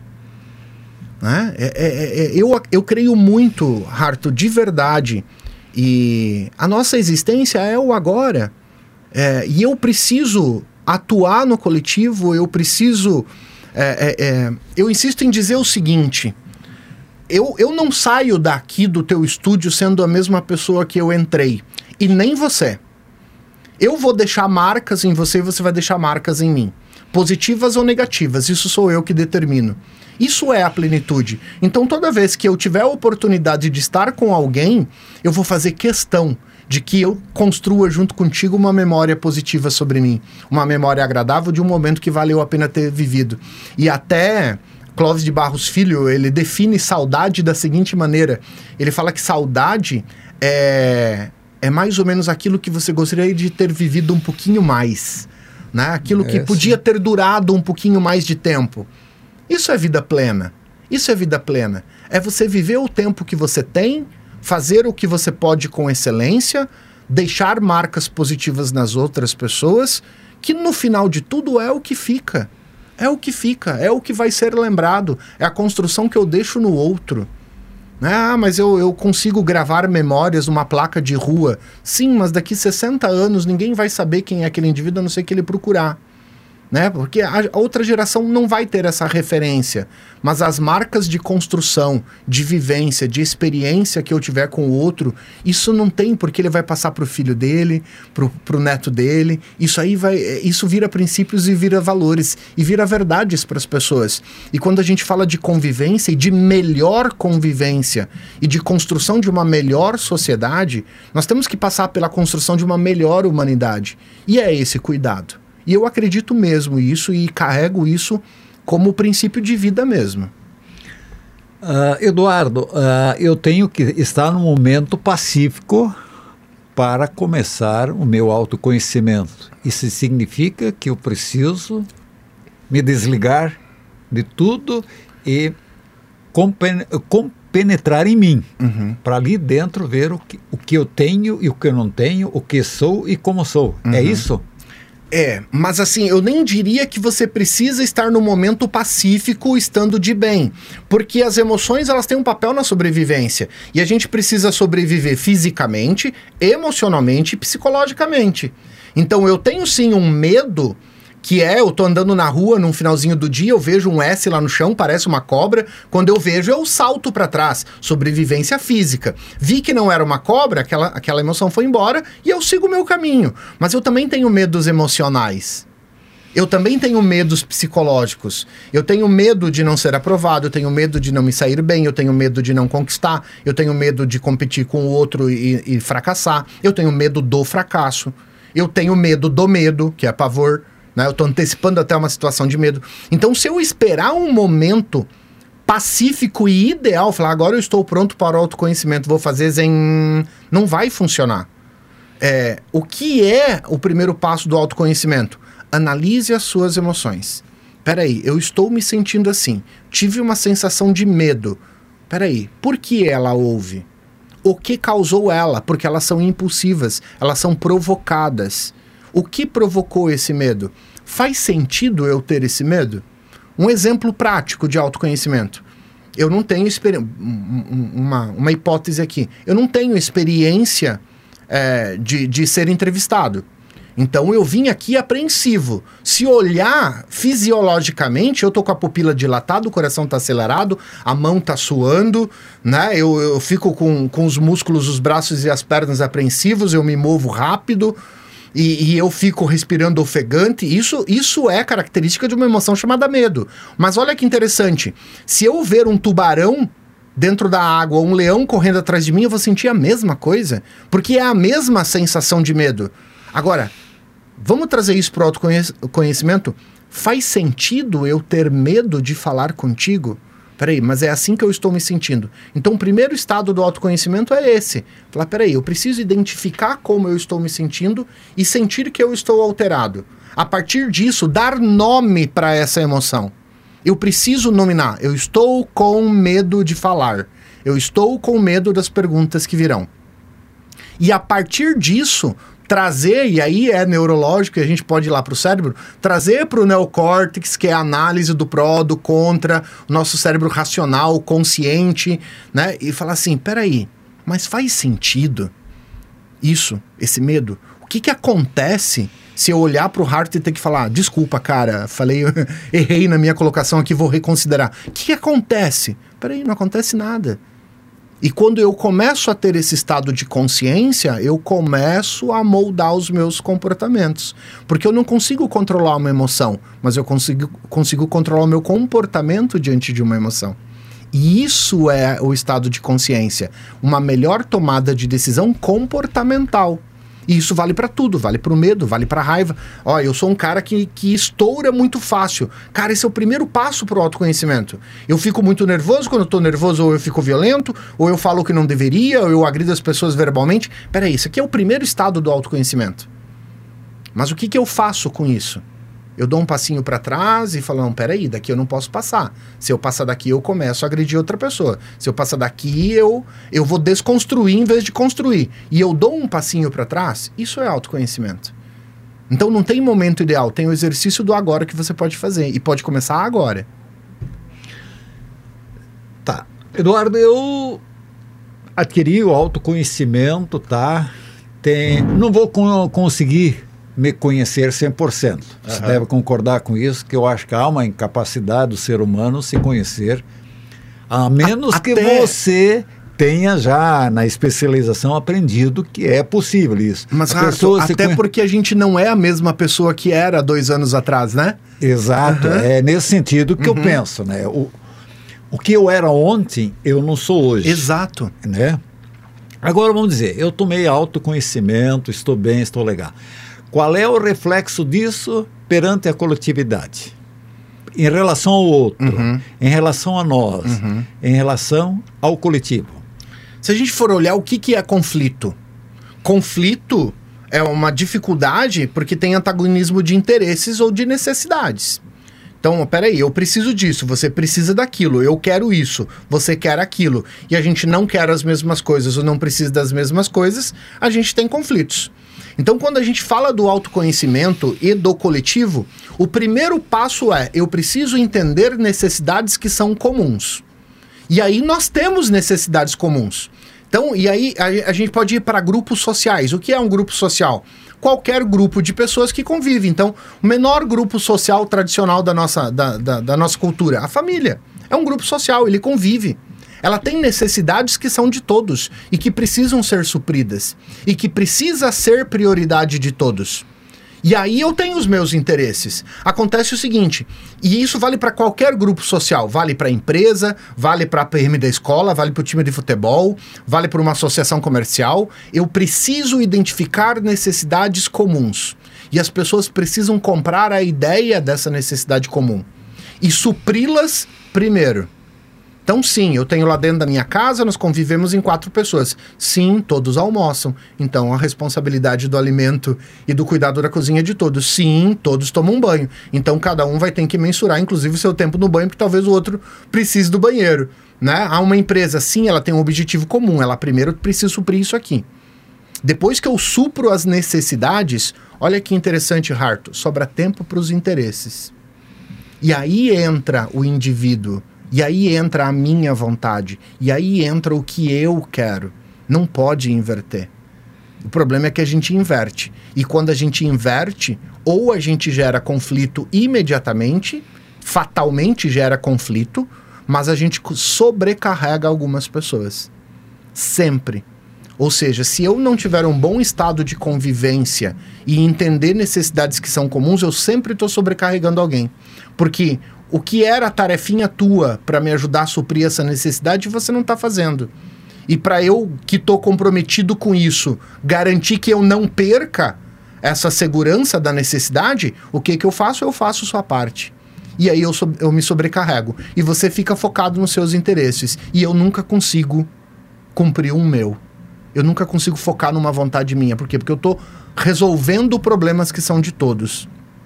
Né? É, é, é, eu, eu creio muito, Harto, de verdade, e a nossa existência é o agora, é, e eu preciso atuar no coletivo, eu preciso, é, é, é, eu insisto em dizer o seguinte, eu, eu não saio daqui do teu estúdio sendo a mesma pessoa que eu entrei, e nem você. Eu vou deixar marcas em você e você vai deixar marcas em mim, positivas ou negativas, isso sou eu que determino. Isso é a plenitude. Então, toda vez que eu tiver a oportunidade de estar com alguém, eu vou fazer questão de que eu construa junto contigo uma memória positiva sobre mim, uma memória agradável de um momento que valeu a pena ter vivido. E até Clóvis de Barros Filho, ele define saudade da seguinte maneira, ele fala que saudade é, é mais ou menos aquilo que você gostaria de ter vivido um pouquinho mais, né? Aquilo que é, podia sim. ter durado um pouquinho mais de tempo. Isso é vida plena, isso é vida plena, é você viver o tempo que você tem, fazer o que você pode com excelência, deixar marcas positivas nas outras pessoas, que no final de tudo é o que fica. É o que fica, é o que vai ser lembrado, é a construção que eu deixo no outro. Ah, mas eu, eu consigo gravar memórias numa placa de rua. Sim, mas daqui sessenta anos ninguém vai saber quem é aquele indivíduo, a não ser que ele procurar. Né? Porque a outra geração não vai ter essa referência, mas as marcas de construção, de vivência, de experiência que eu tiver com o outro, isso não tem, porque ele vai passar para o filho dele, para o neto dele, isso aí vai, isso vira princípios e vira valores, e vira verdades para as pessoas. E quando a gente fala de convivência e de melhor convivência, e de construção de uma melhor sociedade, nós temos que passar pela construção de uma melhor humanidade, e é esse cuidado. E eu acredito mesmo isso e carrego isso como princípio de vida mesmo. Uh, Eduardo, uh, eu tenho que estar num momento pacífico para começar o meu autoconhecimento. Isso significa que eu preciso me desligar de tudo e compen- compenetrar em mim, uhum. para ali dentro ver o que, o que eu tenho e o que eu não tenho, o que sou e como sou. Uhum. É isso? É, mas assim, eu nem diria que você precisa estar no momento pacífico estando de bem, porque as emoções, elas têm um papel na sobrevivência, e a gente precisa sobreviver fisicamente, emocionalmente e psicologicamente. Então eu tenho sim um medo, que é, eu tô andando na rua num finalzinho do dia, eu vejo um S lá no chão, parece uma cobra, quando eu vejo eu salto para trás, sobrevivência física. Vi que não era uma cobra, aquela, aquela emoção foi embora e eu sigo o meu caminho. Mas eu também tenho medos emocionais. Eu também tenho medos psicológicos. Eu tenho medo de não ser aprovado, eu tenho medo de não me sair bem, eu tenho medo de não conquistar, eu tenho medo de competir com o outro e, e fracassar, eu tenho medo do fracasso, eu tenho medo do medo, que é pavor. Né? Eu estou antecipando até uma situação de medo. Então, se eu esperar um momento pacífico e ideal, falar, agora eu estou pronto para o autoconhecimento, vou fazer zen... Não vai funcionar. É, o que é o primeiro passo do autoconhecimento? Analise as suas emoções. Peraí, eu estou me sentindo assim. Tive uma sensação de medo. Peraí, por que ela houve? O que causou ela? Porque elas são impulsivas, elas são provocadas. O que provocou esse medo? Faz sentido eu ter esse medo? Um exemplo prático de autoconhecimento. Eu não tenho experiência... Uma, uma hipótese aqui. Eu não tenho experiência é, de, de ser entrevistado. Então eu vim aqui apreensivo. Se olhar fisiologicamente, eu tô com a pupila dilatada, o coração tá acelerado, a mão tá suando, né? Eu, eu fico com, com os músculos, os braços e as pernas apreensivos, eu me movo rápido... E, e eu fico respirando ofegante. Isso, isso é característica de uma emoção chamada medo. Mas olha que interessante. Se eu ver um tubarão dentro da água, um leão correndo atrás de mim, eu vou sentir a mesma coisa. Porque é a mesma sensação de medo. Agora, vamos trazer isso para o autoconhecimento? Faz sentido eu ter medo de falar contigo? Peraí, mas é assim que eu estou me sentindo. Então, o primeiro estado do autoconhecimento é esse. Falar, peraí, eu preciso identificar como eu estou me sentindo e sentir que eu estou alterado. A partir disso, dar nome para essa emoção. Eu preciso nominar. Eu estou com medo de falar. Eu estou com medo das perguntas que virão. E a partir disso... trazer, e aí é neurológico, e a gente pode ir lá para o cérebro, trazer para o neocórtex, que é a análise do pró, do contra, o nosso cérebro racional, consciente, né? E falar assim, peraí, mas faz sentido isso, esse medo? O que que acontece se eu olhar para o Hart e ter que falar, desculpa, cara, falei, errei na minha colocação aqui, vou reconsiderar. O que que acontece? Peraí, não acontece nada. E quando eu começo a ter esse estado de consciência, eu começo a moldar os meus comportamentos. Porque eu não consigo controlar uma emoção, mas eu consigo, consigo controlar o meu comportamento diante de uma emoção. E isso é o estado de consciência. Uma melhor tomada de decisão comportamental. E isso vale para tudo, vale para o medo, vale para a raiva. Ó, eu sou um cara que, que estoura muito fácil. Cara, esse é o primeiro passo para o autoconhecimento. Eu fico muito nervoso, quando eu tô nervoso ou eu fico violento, ou eu falo o que não deveria, ou eu agrido as pessoas verbalmente. Peraí, isso aqui é o primeiro estado do autoconhecimento. Mas o que, que eu faço com isso? Eu dou um passinho para trás e falo, não, peraí, daqui eu não posso passar. Se eu passar daqui, eu começo a agredir outra pessoa. Se eu passar daqui, eu, eu vou desconstruir em vez de construir. E eu dou um passinho para trás, isso é autoconhecimento. Então não tem momento ideal, tem o exercício do agora que você pode fazer. E pode começar agora. Tá. Eduardo, eu adquiri o autoconhecimento, tá? Tem, não vou con- conseguir me conhecer cem por cento. Você uhum. deve concordar com isso, que eu acho que há uma incapacidade do ser humano se conhecer, a menos a, que até... você tenha já na especialização aprendido que é possível isso. Mas, Rato, até conhe... porque a gente não é a mesma pessoa que era dois anos atrás, né? Exato, uhum. é nesse sentido que uhum. eu penso, né? O, o que eu era ontem, eu não sou hoje. Exato. Né? Agora vamos dizer, eu tomei autoconhecimento, estou bem, estou legal. Qual é o reflexo disso perante a coletividade? Em relação ao outro, uhum. em relação a nós, uhum. em relação ao coletivo. Se a gente for olhar o que, que é conflito, conflito é uma dificuldade porque tem antagonismo de interesses ou de necessidades. Então, peraí, eu preciso disso, você precisa daquilo, eu quero isso, você quer aquilo, e a gente não quer as mesmas coisas ou não precisa das mesmas coisas, a gente tem conflitos. Então, quando a gente fala do autoconhecimento e do coletivo, o primeiro passo é, eu preciso entender necessidades que são comuns. E aí nós temos necessidades comuns. Então, e aí a, a gente pode ir para grupos sociais. O que é um grupo social? Qualquer grupo de pessoas que convive. Então, o menor grupo social tradicional da nossa, da, da, da nossa cultura, a família. É um grupo social, ele convive. Ela tem necessidades que são de todos e que precisam ser supridas e que precisa ser prioridade de todos. E aí eu tenho os meus interesses. Acontece o seguinte, e isso vale para qualquer grupo social, vale para a empresa, vale para a P M da escola, vale para o time de futebol, vale para uma associação comercial. Eu preciso identificar necessidades comuns e as pessoas precisam comprar a ideia dessa necessidade comum e supri-las primeiro. Então, sim, eu tenho lá dentro da minha casa, nós convivemos em quatro pessoas. Sim, todos almoçam. Então, a responsabilidade do alimento e do cuidado da cozinha é de todos. Sim, todos tomam banho. Então, cada um vai ter que mensurar, inclusive, o seu tempo no banho, porque talvez o outro precise do banheiro. Né? Há uma empresa, sim, ela tem um objetivo comum. Ela primeiro precisa suprir isso aqui. Depois que eu supro as necessidades, olha que interessante, Harto, sobra tempo para os interesses. E aí entra o indivíduo. E aí entra a minha vontade. E aí entra o que eu quero. Não pode inverter. O problema é que a gente inverte. E quando a gente inverte, ou a gente gera conflito imediatamente, fatalmente gera conflito, mas a gente sobrecarrega algumas pessoas. Sempre. Ou seja, se eu não tiver um bom estado de convivência e entender necessidades que são comuns, eu sempre estou sobrecarregando alguém. Porque o que era a tarefinha tua para me ajudar a suprir essa necessidade, você não está fazendo. E para eu, que estou comprometido com isso, garantir que eu não perca essa segurança da necessidade, o que, que eu faço? Eu faço sua parte. E aí eu, so, eu me sobrecarrego. E você fica focado nos seus interesses. E eu nunca consigo cumprir um meu. Eu nunca consigo focar numa vontade minha. Por quê? Porque eu estou resolvendo problemas que são de todos.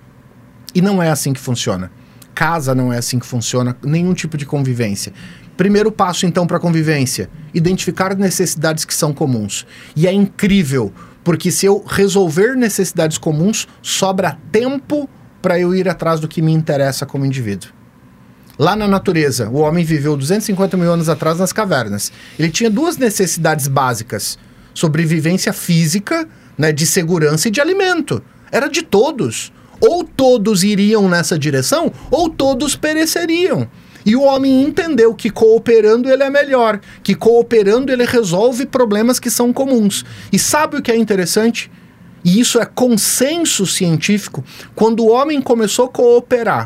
E não é assim que funciona. Casa não é assim que funciona, nenhum tipo de convivência. Primeiro passo, então, para a convivência, identificar necessidades que são comuns. E é incrível, porque se eu resolver necessidades comuns, sobra tempo para eu ir atrás do que me interessa como indivíduo. Lá na natureza, o homem viveu duzentos e cinquenta mil anos atrás nas cavernas. Ele tinha duas necessidades básicas: sobrevivência física, né, de segurança e de alimento. Era de todos. Ou todos iriam nessa direção, ou todos pereceriam. E o homem entendeu que cooperando ele é melhor, que cooperando ele resolve problemas que são comuns. E sabe o que é interessante? E isso é consenso científico. Quando o homem começou a cooperar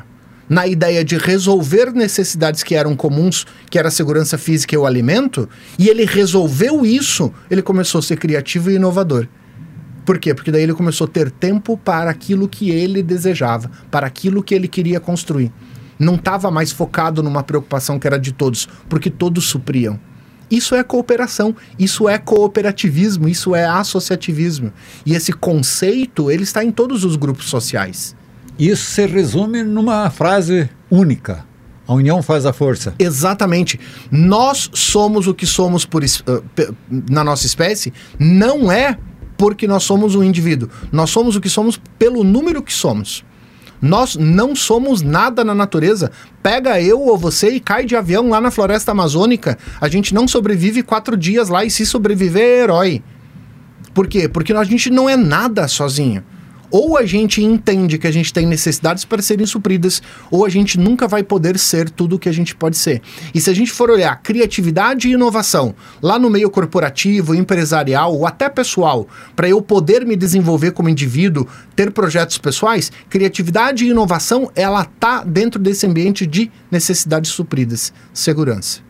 na ideia de resolver necessidades que eram comuns, que era a segurança física e o alimento, e ele resolveu isso, ele começou a ser criativo e inovador. Por quê? Porque daí ele começou a ter tempo para aquilo que ele desejava, para aquilo que ele queria construir. Não estava mais focado numa preocupação que era de todos, porque todos supriam. Isso é cooperação, isso é cooperativismo, isso é associativismo. E esse conceito, ele está em todos os grupos sociais. Isso se resume numa frase única. A união faz a força. Exatamente. Nós somos o que somos por, uh, na nossa espécie, não é porque nós somos um indivíduo. Nós somos o que somos pelo número que somos. Nós não somos nada na natureza. Pega eu ou você e cai de avião lá na floresta amazônica. A gente não sobrevive quatro dias lá e se sobreviver é herói. Por quê? Porque a gente não é nada sozinho. Ou a gente entende que a gente tem necessidades para serem supridas, ou a gente nunca vai poder ser tudo o que a gente pode ser. E se a gente for olhar criatividade e inovação, lá no meio corporativo, empresarial, ou até pessoal, para eu poder me desenvolver como indivíduo, ter projetos pessoais, criatividade e inovação, ela está dentro desse ambiente de necessidades supridas. Segurança.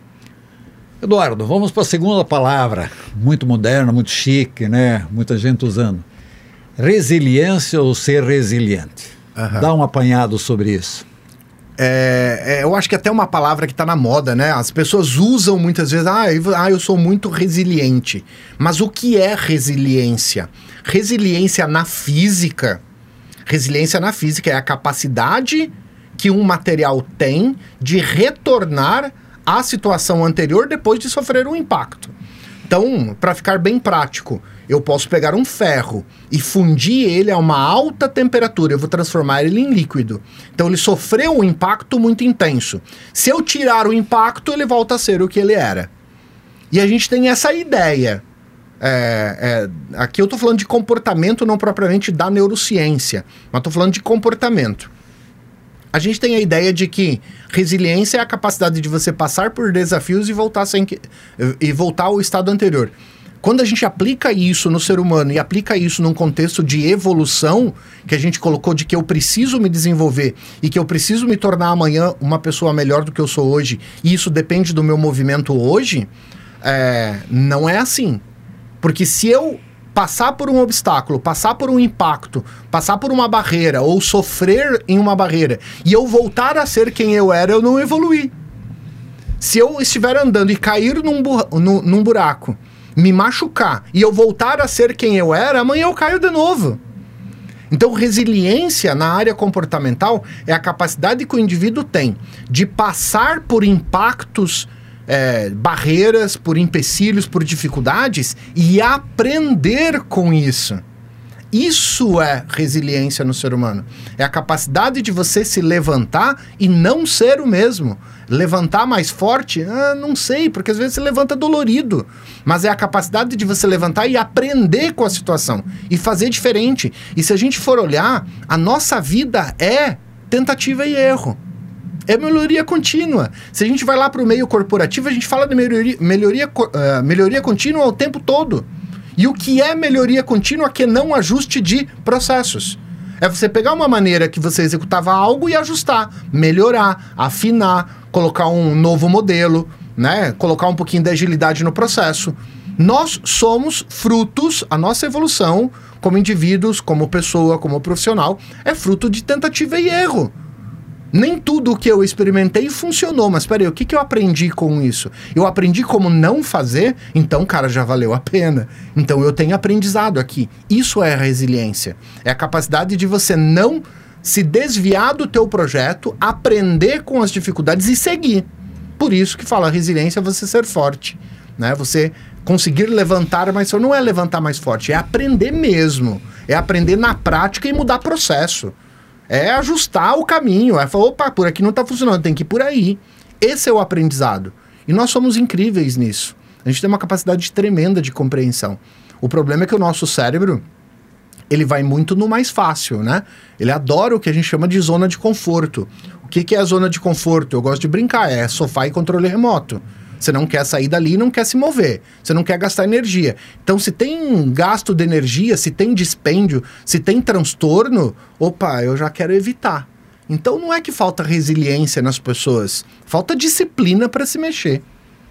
Eduardo, vamos para a segunda palavra, muito moderna, muito chique, né? Muita gente usando. Resiliência ou ser resiliente? Uhum. Dá um apanhado sobre isso. É, é, eu acho que até uma palavra que está na moda, né? As pessoas usam muitas vezes, ah eu, ah, eu sou muito resiliente. Mas o que é resiliência? Resiliência na física, resiliência na física é a capacidade que um material tem de retornar à situação anterior depois de sofrer um impacto. Então, para ficar bem prático, eu posso pegar um ferro e fundir ele a uma alta temperatura, eu vou transformar ele em líquido. Então ele sofreu um impacto muito intenso. Se eu tirar o impacto, ele volta a ser o que ele era. E a gente tem essa ideia. É, é, aqui eu estou falando de comportamento, não propriamente da neurociência, mas estou falando de comportamento. A gente tem a ideia de que resiliência é a capacidade de você passar por desafios e voltar, sem que, e voltar ao estado anterior. Quando a gente aplica isso no ser humano e aplica isso num contexto de evolução, que a gente colocou de que eu preciso me desenvolver e que eu preciso me tornar amanhã uma pessoa melhor do que eu sou hoje, e isso depende do meu movimento hoje, é, não é assim. Porque se eu passar por um obstáculo, passar por um impacto, passar por uma barreira ou sofrer em uma barreira e eu voltar a ser quem eu era, eu não evoluí. Se eu estiver andando e cair num, bu- num, num buraco, me machucar e eu voltar a ser quem eu era, amanhã eu caio de novo. Então, resiliência na área comportamental é a capacidade que o indivíduo tem de passar por impactos, é, barreiras, por empecilhos, por dificuldades e aprender com isso. Isso é resiliência no ser humano. É a capacidade de você se levantar e não ser o mesmo. Levantar mais forte? Ah, não sei, porque às vezes você levanta dolorido. Mas é a capacidade de você levantar e aprender com a situação. E fazer diferente. E se a gente for olhar, a nossa vida é tentativa e erro. É melhoria contínua. Se a gente vai lá para o meio corporativo, a gente fala de melhoria, melhoria, uh, melhoria contínua o tempo todo. E o que é melhoria contínua que não ajuste de processos? É você pegar uma maneira que você executava algo e ajustar, melhorar, afinar, colocar um novo modelo, né? Colocar um pouquinho de agilidade no processo. Nós somos frutos, a nossa evolução como indivíduos, como pessoa, como profissional, é fruto de tentativa e erro. Nem tudo o que eu experimentei funcionou, mas peraí, o que, que eu aprendi com isso? Eu aprendi como não fazer, então, cara, já valeu a pena. Então eu tenho aprendizado aqui. Isso é a resiliência. É a capacidade de você não se desviar do teu projeto, aprender com as dificuldades e seguir. Por isso que fala resiliência é você ser forte, né? Você conseguir levantar mais forte. Não é levantar mais forte, é aprender mesmo. É aprender na prática e mudar processo. É ajustar o caminho, é falar, opa, por aqui não está funcionando, tem que ir por aí. Esse é o aprendizado. E nós somos incríveis nisso. A gente tem uma capacidade tremenda de compreensão. O problema é que o nosso cérebro, ele vai muito no mais fácil, né? Ele adora o que a gente chama de zona de conforto. O que, que é a zona de conforto? Eu gosto de brincar, é sofá e controle remoto. Você não quer sair dali e não quer se mover. Você não quer gastar energia. Então, se tem gasto de energia, se tem dispêndio, se tem transtorno, opa, eu já quero evitar. Então não é que falta resiliência nas pessoas, falta disciplina para se mexer.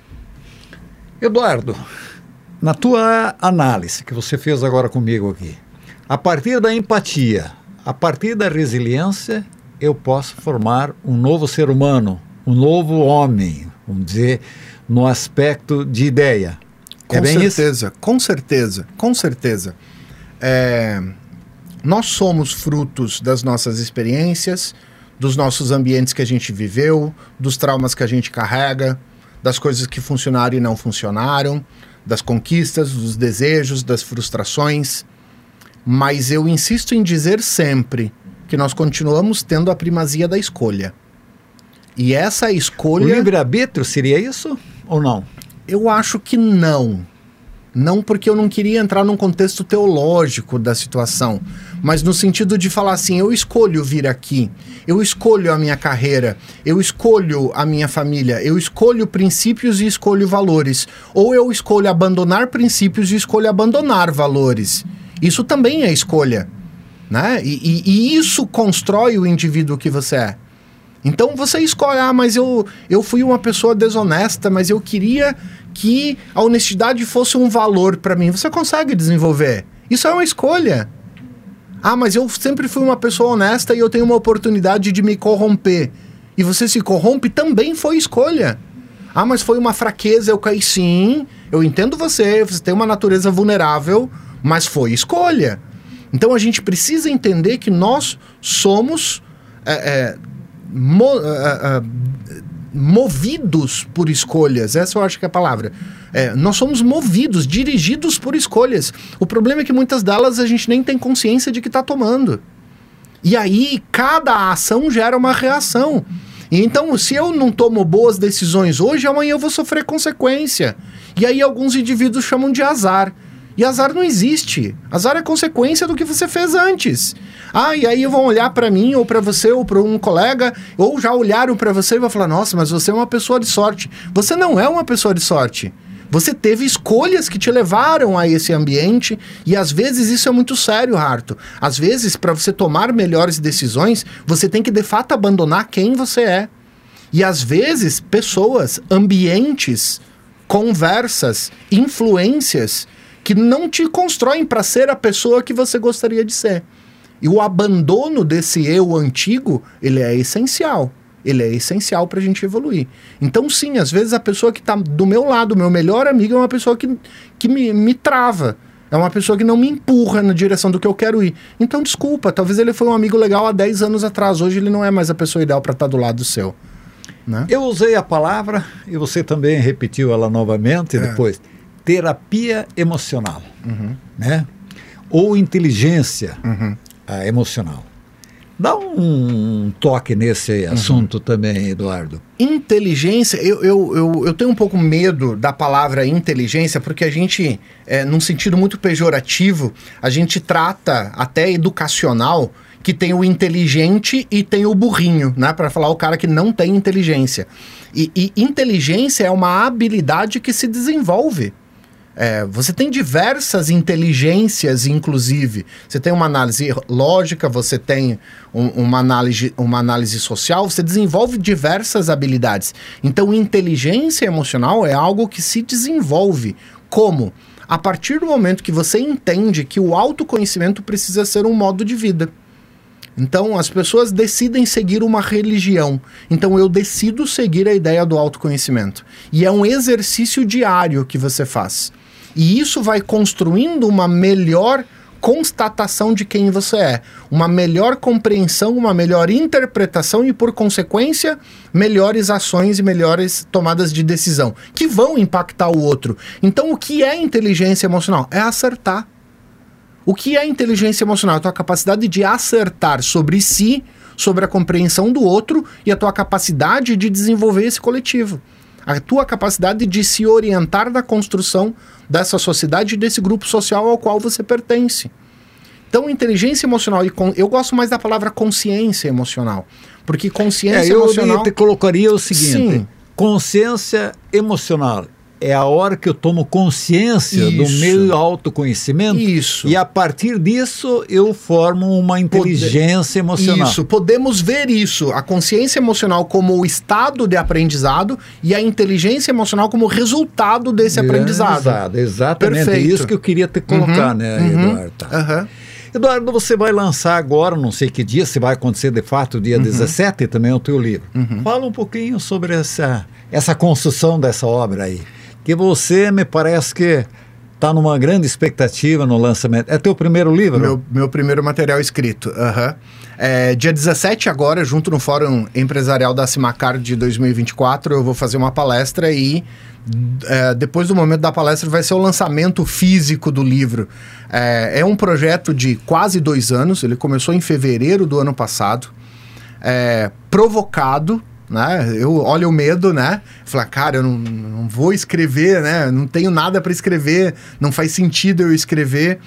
Eduardo, na tua análise que você fez agora comigo aqui, a partir da empatia, a partir da resiliência, eu posso formar um novo ser humano, um novo homem, vamos dizer, no aspecto de ideia. Com é bem certeza, isso? com certeza, com certeza. É, nós somos frutos das nossas experiências, dos nossos ambientes que a gente viveu, dos traumas que a gente carrega, das coisas que funcionaram e não funcionaram, das conquistas, dos desejos, das frustrações. Mas eu insisto em dizer sempre que nós continuamos tendo a primazia da escolha. E essa escolha... O livre-arbítrio seria isso ou não? Eu acho que não. Não porque eu não queria entrar num contexto teológico da situação, mas no sentido de falar assim, eu escolho vir aqui, eu escolho a minha carreira, eu escolho a minha família, eu escolho princípios e escolho valores. Ou eu escolho abandonar princípios e escolho abandonar valores. Isso também é escolha, né? E, e, e isso constrói o indivíduo que você é. Então você escolhe, ah, mas eu, eu fui uma pessoa desonesta, mas eu queria que a honestidade fosse um valor para mim. Você consegue desenvolver. Isso é uma escolha. Ah, mas eu sempre fui uma pessoa honesta e eu tenho uma oportunidade de me corromper. E você se corrompe, também foi escolha. Ah, mas foi uma fraqueza, eu caí. Sim, eu entendo você, você tem uma natureza vulnerável, mas foi escolha. Então a gente precisa entender que nós somos... É, é, Mo, uh, uh, movidos por escolhas, essa eu acho que é a palavra. É, nós somos movidos, dirigidos por escolhas. O problema é que muitas delas a gente nem tem consciência de que está tomando. E aí, cada ação gera uma reação. E então, se eu não tomo boas decisões hoje, amanhã eu vou sofrer consequência. E aí alguns indivíduos chamam de azar. E azar não existe. Azar é consequência do que você fez antes. Ah, e aí vão olhar para mim, ou para você, ou para um colega, ou já olharam para você e vão falar, nossa, mas você é uma pessoa de sorte. Você não é uma pessoa de sorte. Você teve escolhas que te levaram a esse ambiente, e às vezes isso é muito sério, Harto. Às vezes, para você tomar melhores decisões, você tem que de fato abandonar quem você é. E às vezes, pessoas, ambientes, conversas, influências que não te constroem para ser a pessoa que você gostaria de ser. E o abandono desse eu antigo, ele é essencial. Ele é essencial para a gente evoluir. Então, sim, às vezes a pessoa que está do meu lado, meu melhor amigo, é uma pessoa que, que me, me trava. É uma pessoa que não me empurra na direção do que eu quero ir. Então, desculpa, talvez ele foi um amigo legal há dez anos atrás. Hoje ele não é mais a pessoa ideal para estar do lado do seu. Né? Eu usei a palavra, e você também repetiu ela novamente é. depois, terapia emocional, uhum. né? Ou inteligência uhum. uh, emocional. Dá um toque nesse uhum. assunto também, Eduardo. Inteligência, eu, eu, eu, eu tenho um pouco medo da palavra inteligência, porque a gente, é, num sentido muito pejorativo, a gente trata até educacional que tem o inteligente e tem o burrinho, né? Para falar o cara que não tem inteligência. E, e inteligência é uma habilidade que se desenvolve. É, você tem diversas inteligências, inclusive. Você tem uma análise lógica, você tem um, uma, análise, uma análise social, você desenvolve diversas habilidades. Então, inteligência emocional é algo que se desenvolve. Como? A partir do momento que você entende que o autoconhecimento precisa ser um modo de vida. Então, as pessoas decidem seguir uma religião. Então, eu decido seguir a ideia do autoconhecimento. E é um exercício diário que você faz. E isso vai construindo uma melhor constatação de quem você é. Uma melhor compreensão, uma melhor interpretação e, por consequência, melhores ações e melhores tomadas de decisão, que vão impactar o outro. Então, o que é inteligência emocional? É acertar. O que é inteligência emocional? A tua capacidade de acertar sobre si, sobre a compreensão do outro e a tua capacidade de desenvolver esse coletivo. A tua capacidade de se orientar na construção dessa sociedade e desse grupo social ao qual você pertence. Então, inteligência emocional, e con... eu gosto mais da palavra consciência emocional, porque consciência é, eu emocional... Eu te colocaria o seguinte, Sim. consciência emocional é a hora que eu tomo consciência Isso. do meu autoconhecimento. Isso. E a partir disso eu formo uma inteligência Pode... emocional. Isso, podemos ver isso, a consciência emocional como o estado de aprendizado e a inteligência emocional como resultado desse aprendizado. Exato, exatamente. Perfeito. É isso que eu queria te colocar, uhum, né, uhum, Eduardo? Tá. Uhum. Eduardo, você vai lançar agora, não sei que dia, se vai acontecer de fato, dia uhum. dezessete, também o teu livro. Uhum. Fala um pouquinho sobre essa, essa construção dessa obra aí. Que você, me parece que está numa grande expectativa no lançamento. É teu primeiro livro? Meu, meu primeiro material escrito. Uhum. É, dia dezessete agora, junto no Fórum Empresarial da Cimacar de dois mil e vinte e quatro, eu vou fazer uma palestra e é, depois do momento da palestra vai ser o lançamento físico do livro. É, é um projeto de quase dois anos, ele começou em fevereiro do ano passado, é, provocado, né? Eu olho o medo, né? Falar, cara, eu não, não vou escrever, né? Não tenho nada para escrever, não faz sentido eu escrever.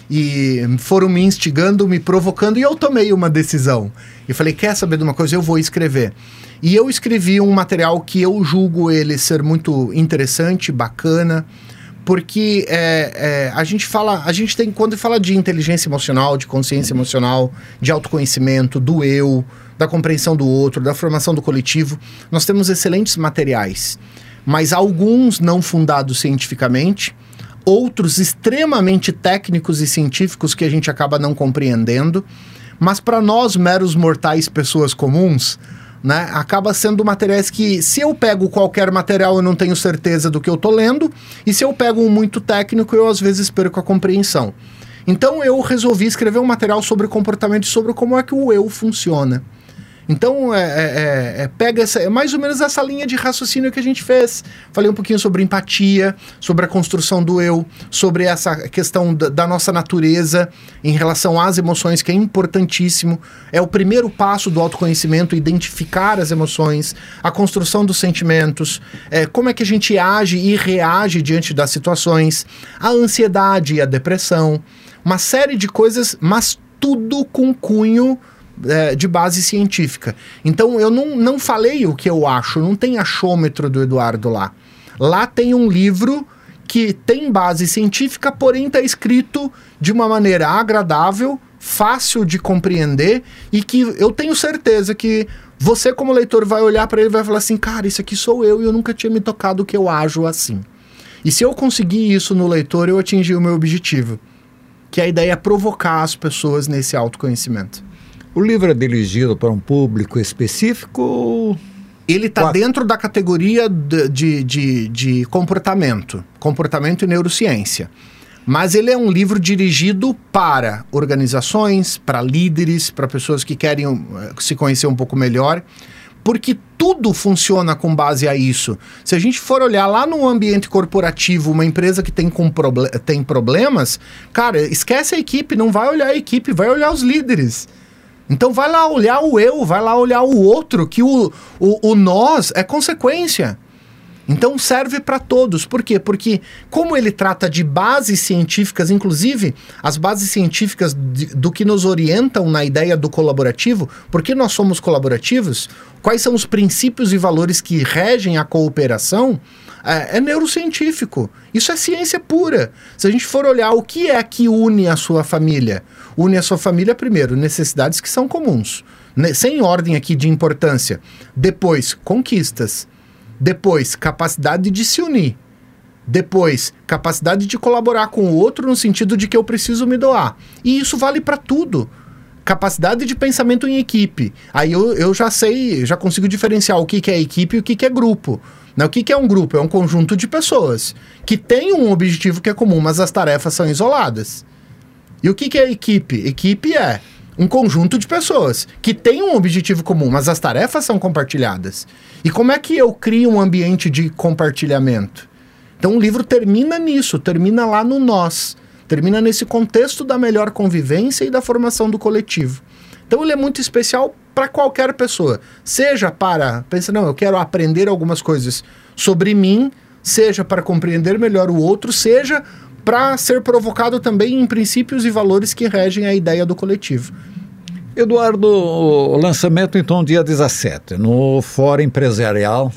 E foram me instigando, me provocando, e eu tomei uma decisão. E falei, quer saber de uma coisa? Eu vou escrever. E eu escrevi um material que eu julgo ele ser muito interessante, bacana, porque é, é, a gente fala, a gente tem, quando fala de inteligência emocional, de consciência emocional, de autoconhecimento, do eu, da compreensão do outro, da formação do coletivo, nós temos excelentes materiais, mas alguns não fundados cientificamente, outros extremamente técnicos e científicos que a gente acaba não compreendendo, mas para nós, meros mortais, pessoas comuns, né, acaba sendo materiais que, se eu pego qualquer material, eu não tenho certeza do que eu tô lendo, e se eu pego um muito técnico, eu às vezes perco a compreensão. Então eu resolvi escrever um material sobre comportamento e sobre como é que o eu funciona. Então, é, é, é, pega essa, é mais ou menos essa linha de raciocínio que a gente fez. Falei um pouquinho sobre empatia, sobre a construção do eu, sobre essa questão da, da nossa natureza em relação às emoções, que é importantíssimo. É o primeiro passo do autoconhecimento, identificar as emoções, a construção dos sentimentos, é, como é que a gente age e reage diante das situações, a ansiedade e a depressão, uma série de coisas, mas tudo com cunho É, de base científica. Então eu não, não falei o que eu acho, não tem achômetro do Eduardo lá. Lá tem um livro que tem base científica, porém está escrito de uma maneira agradável, fácil de compreender, e que eu tenho certeza que você, como leitor, vai olhar para ele e vai falar assim, cara, isso aqui sou eu e eu nunca tinha me tocado que eu ajo assim. E se eu conseguir isso no leitor, eu atingi o meu objetivo, que a ideia é provocar as pessoas nesse autoconhecimento. O livro é dirigido para um público específico? Ele está dentro da categoria de, de, de, de comportamento, comportamento e neurociência. Mas ele é um livro dirigido para organizações, para líderes, para pessoas que querem uh, se conhecer um pouco melhor, porque tudo funciona com base a isso. Se a gente for olhar lá no ambiente corporativo, uma empresa que tem, com proble- tem problemas, cara, esquece a equipe, não vai olhar a equipe, vai olhar os líderes. Então vai lá olhar o eu, vai lá olhar o outro, que o, o, o nós é consequência. Então serve para todos. Por quê? Porque como ele trata de bases científicas, inclusive as bases científicas de, do que nos orientam na ideia do colaborativo, por que nós somos colaborativos, quais são os princípios e valores que regem a cooperação, é, é neurocientífico. Isso é ciência pura. Se a gente for olhar o que é que une a sua família, une a sua família, primeiro, necessidades que são comuns, ne- sem ordem aqui de importância. Depois, conquistas. Depois, capacidade de se unir. Depois, capacidade de colaborar com o outro no sentido de que eu preciso me doar. E isso vale para tudo. Capacidade de pensamento em equipe. Aí eu, eu já sei, já consigo diferenciar o que, que é equipe e o que, que é grupo. Né? O que, que é um grupo? É um conjunto de pessoas que têm um objetivo que é comum, mas as tarefas são isoladas. E o que, que é equipe? Equipe é um conjunto de pessoas que têm um objetivo comum, mas as tarefas são compartilhadas. E como é que eu crio um ambiente de compartilhamento? Então o livro termina nisso, termina lá no nós, termina nesse contexto da melhor convivência e da formação do coletivo. Então ele é muito especial para qualquer pessoa, seja para, pensa, não, eu quero aprender algumas coisas sobre mim, seja para compreender melhor o outro, seja para ser provocado também em princípios e valores que regem a ideia do coletivo. Eduardo, o lançamento então dia dezessete, no Fórum Empresarial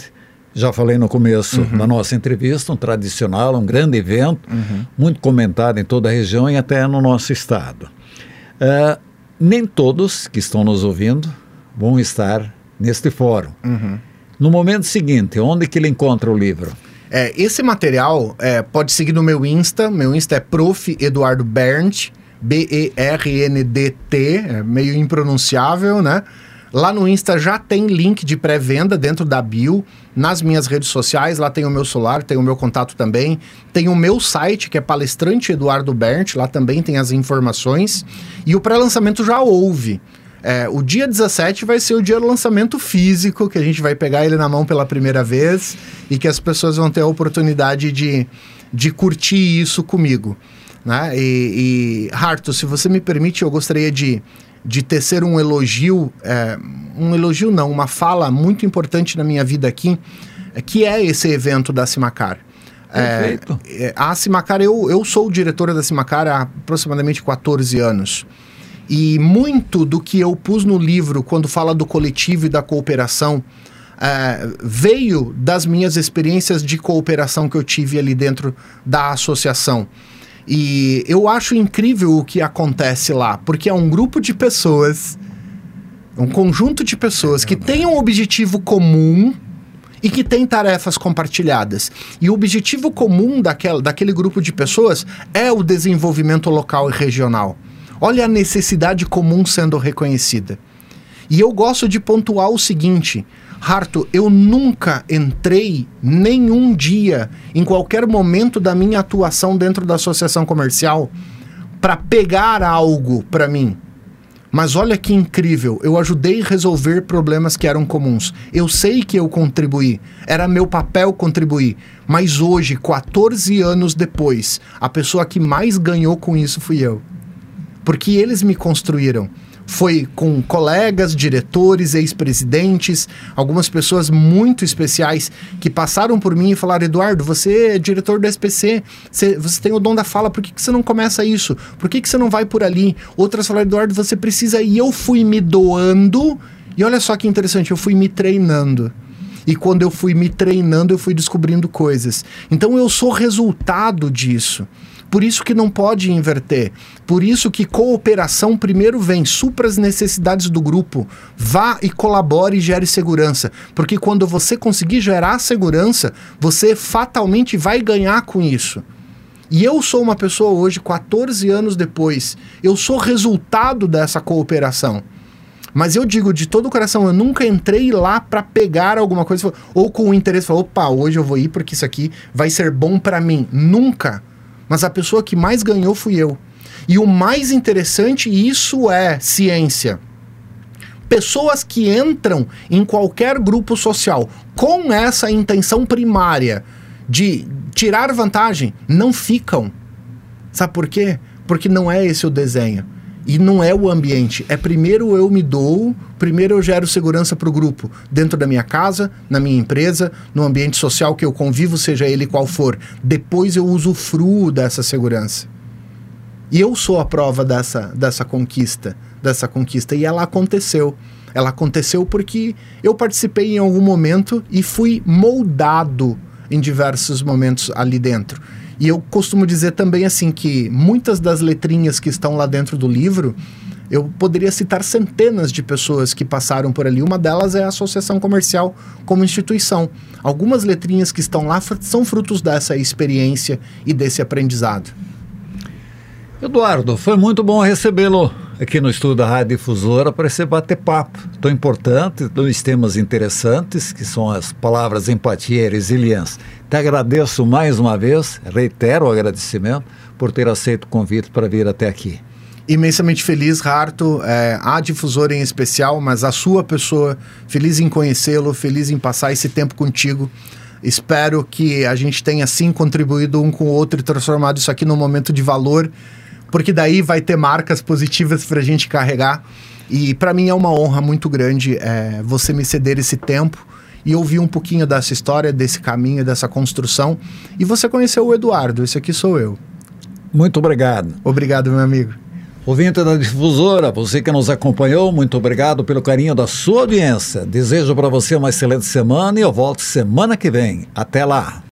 Já falei no começo Uhum. da nossa entrevista, um tradicional, um grande evento, Uhum. muito comentado em toda a região e até no nosso estado. Uh, nem todos que estão nos ouvindo vão estar neste fórum. Uhum. No momento seguinte, onde que ele encontra o livro? É, esse material é, pode seguir no meu Insta. Meu Insta é prof Eduardo Berndt, B E R N D T, é meio impronunciável, né? Lá no Insta já tem link de pré-venda dentro da bio. Nas minhas redes sociais, lá tem o meu celular, tem o meu contato também. Tem o meu site, que é Palestrante Eduardo Berndt, lá também tem as informações. E o pré-lançamento já houve. É, o dia dezessete vai ser o dia do lançamento físico, que a gente vai pegar ele na mão pela primeira vez e que as pessoas vão ter a oportunidade de, de curtir isso comigo, né? E, e Harto, se você me permite, eu gostaria de, de tecer um elogio, é, um elogio não, uma fala muito importante na minha vida aqui, é, que é esse evento da Simacar. Perfeito. É, a Simacar, eu, eu sou diretora da Simacar há aproximadamente quatorze anos. E muito do que eu pus no livro, quando fala do coletivo e da cooperação, é, veio das minhas experiências de cooperação que eu tive ali dentro da associação. E eu acho incrível o que acontece lá, porque é um grupo de pessoas, um conjunto de pessoas que têm um objetivo comum e que têm tarefas compartilhadas. E o objetivo comum daquela, daquele grupo de pessoas é o desenvolvimento local e regional. Olha a necessidade comum sendo reconhecida. E eu gosto de pontuar o seguinte, Harto, eu nunca entrei nenhum dia, em qualquer momento da minha atuação dentro da associação comercial, para pegar algo para mim. Mas olha que incrível, eu ajudei a resolver problemas que eram comuns. Eu sei que eu contribuí, era meu papel contribuir. Mas hoje, quatorze anos depois, a pessoa que mais ganhou com isso fui eu. Porque eles me construíram. Foi com colegas, diretores, ex-presidentes, algumas pessoas muito especiais que passaram por mim e falaram, Eduardo, você é diretor do S P C, você, você tem o dom da fala, por que, que você não começa isso? Por que, que você não vai por ali? Outras falaram, Eduardo, você precisa... E eu fui me doando, e olha só que interessante, eu fui me treinando. E quando eu fui me treinando, eu fui descobrindo coisas. Então eu sou resultado disso. Por isso que não pode inverter. Por isso que cooperação primeiro vem, supra as necessidades do grupo. Vá e colabore e gere segurança. Porque quando você conseguir gerar segurança, você fatalmente vai ganhar com isso. E eu sou uma pessoa hoje, quatorze anos depois, eu sou resultado dessa cooperação. Mas eu digo de todo o coração, eu nunca entrei lá para pegar alguma coisa, ou com o interesse, falar, opa, hoje eu vou ir porque isso aqui vai ser bom para mim. Nunca. Mas a pessoa que mais ganhou fui eu. E o mais interessante, isso é ciência. Pessoas que entram em qualquer grupo social com essa intenção primária de tirar vantagem, não ficam. Sabe por quê? Porque não é esse o desenho. E não é o ambiente. É primeiro eu me dou, primeiro eu gero segurança para o grupo. Dentro da minha casa, na minha empresa, no ambiente social que eu convivo, seja ele qual for. Depois eu usufruo dessa segurança. E eu sou a prova dessa, dessa conquista, dessa conquista. E ela aconteceu. Ela aconteceu porque eu participei em algum momento e fui moldado em diversos momentos ali dentro. E eu costumo dizer também assim que muitas das letrinhas que estão lá dentro do livro, eu poderia citar centenas de pessoas que passaram por ali. Uma delas é a Associação Comercial como instituição. Algumas letrinhas que estão lá são frutos dessa experiência e desse aprendizado. Eduardo, foi muito bom recebê-lo aqui no estúdio da Rádio Difusora para esse bater-papo tão importante, dois temas interessantes, que são as palavras empatia e resiliência. Te agradeço mais uma vez, reitero o agradecimento por ter aceito o convite para vir até aqui. Imensamente feliz, Harto, é, a Difusora em especial, mas a sua pessoa, feliz em conhecê-lo, feliz em passar esse tempo contigo. Espero que a gente tenha sim contribuído um com o outro e transformado isso aqui num momento de valor, porque daí vai ter marcas positivas para a gente carregar. E para mim é uma honra muito grande é, você me ceder esse tempo e ouvir um pouquinho dessa história, desse caminho, dessa construção. E você conheceu o Eduardo, esse aqui sou eu. Muito obrigado. Obrigado, meu amigo. Ouvinte da Difusora, você que nos acompanhou, muito obrigado pelo carinho da sua audiência. Desejo para você uma excelente semana e eu volto semana que vem. Até lá!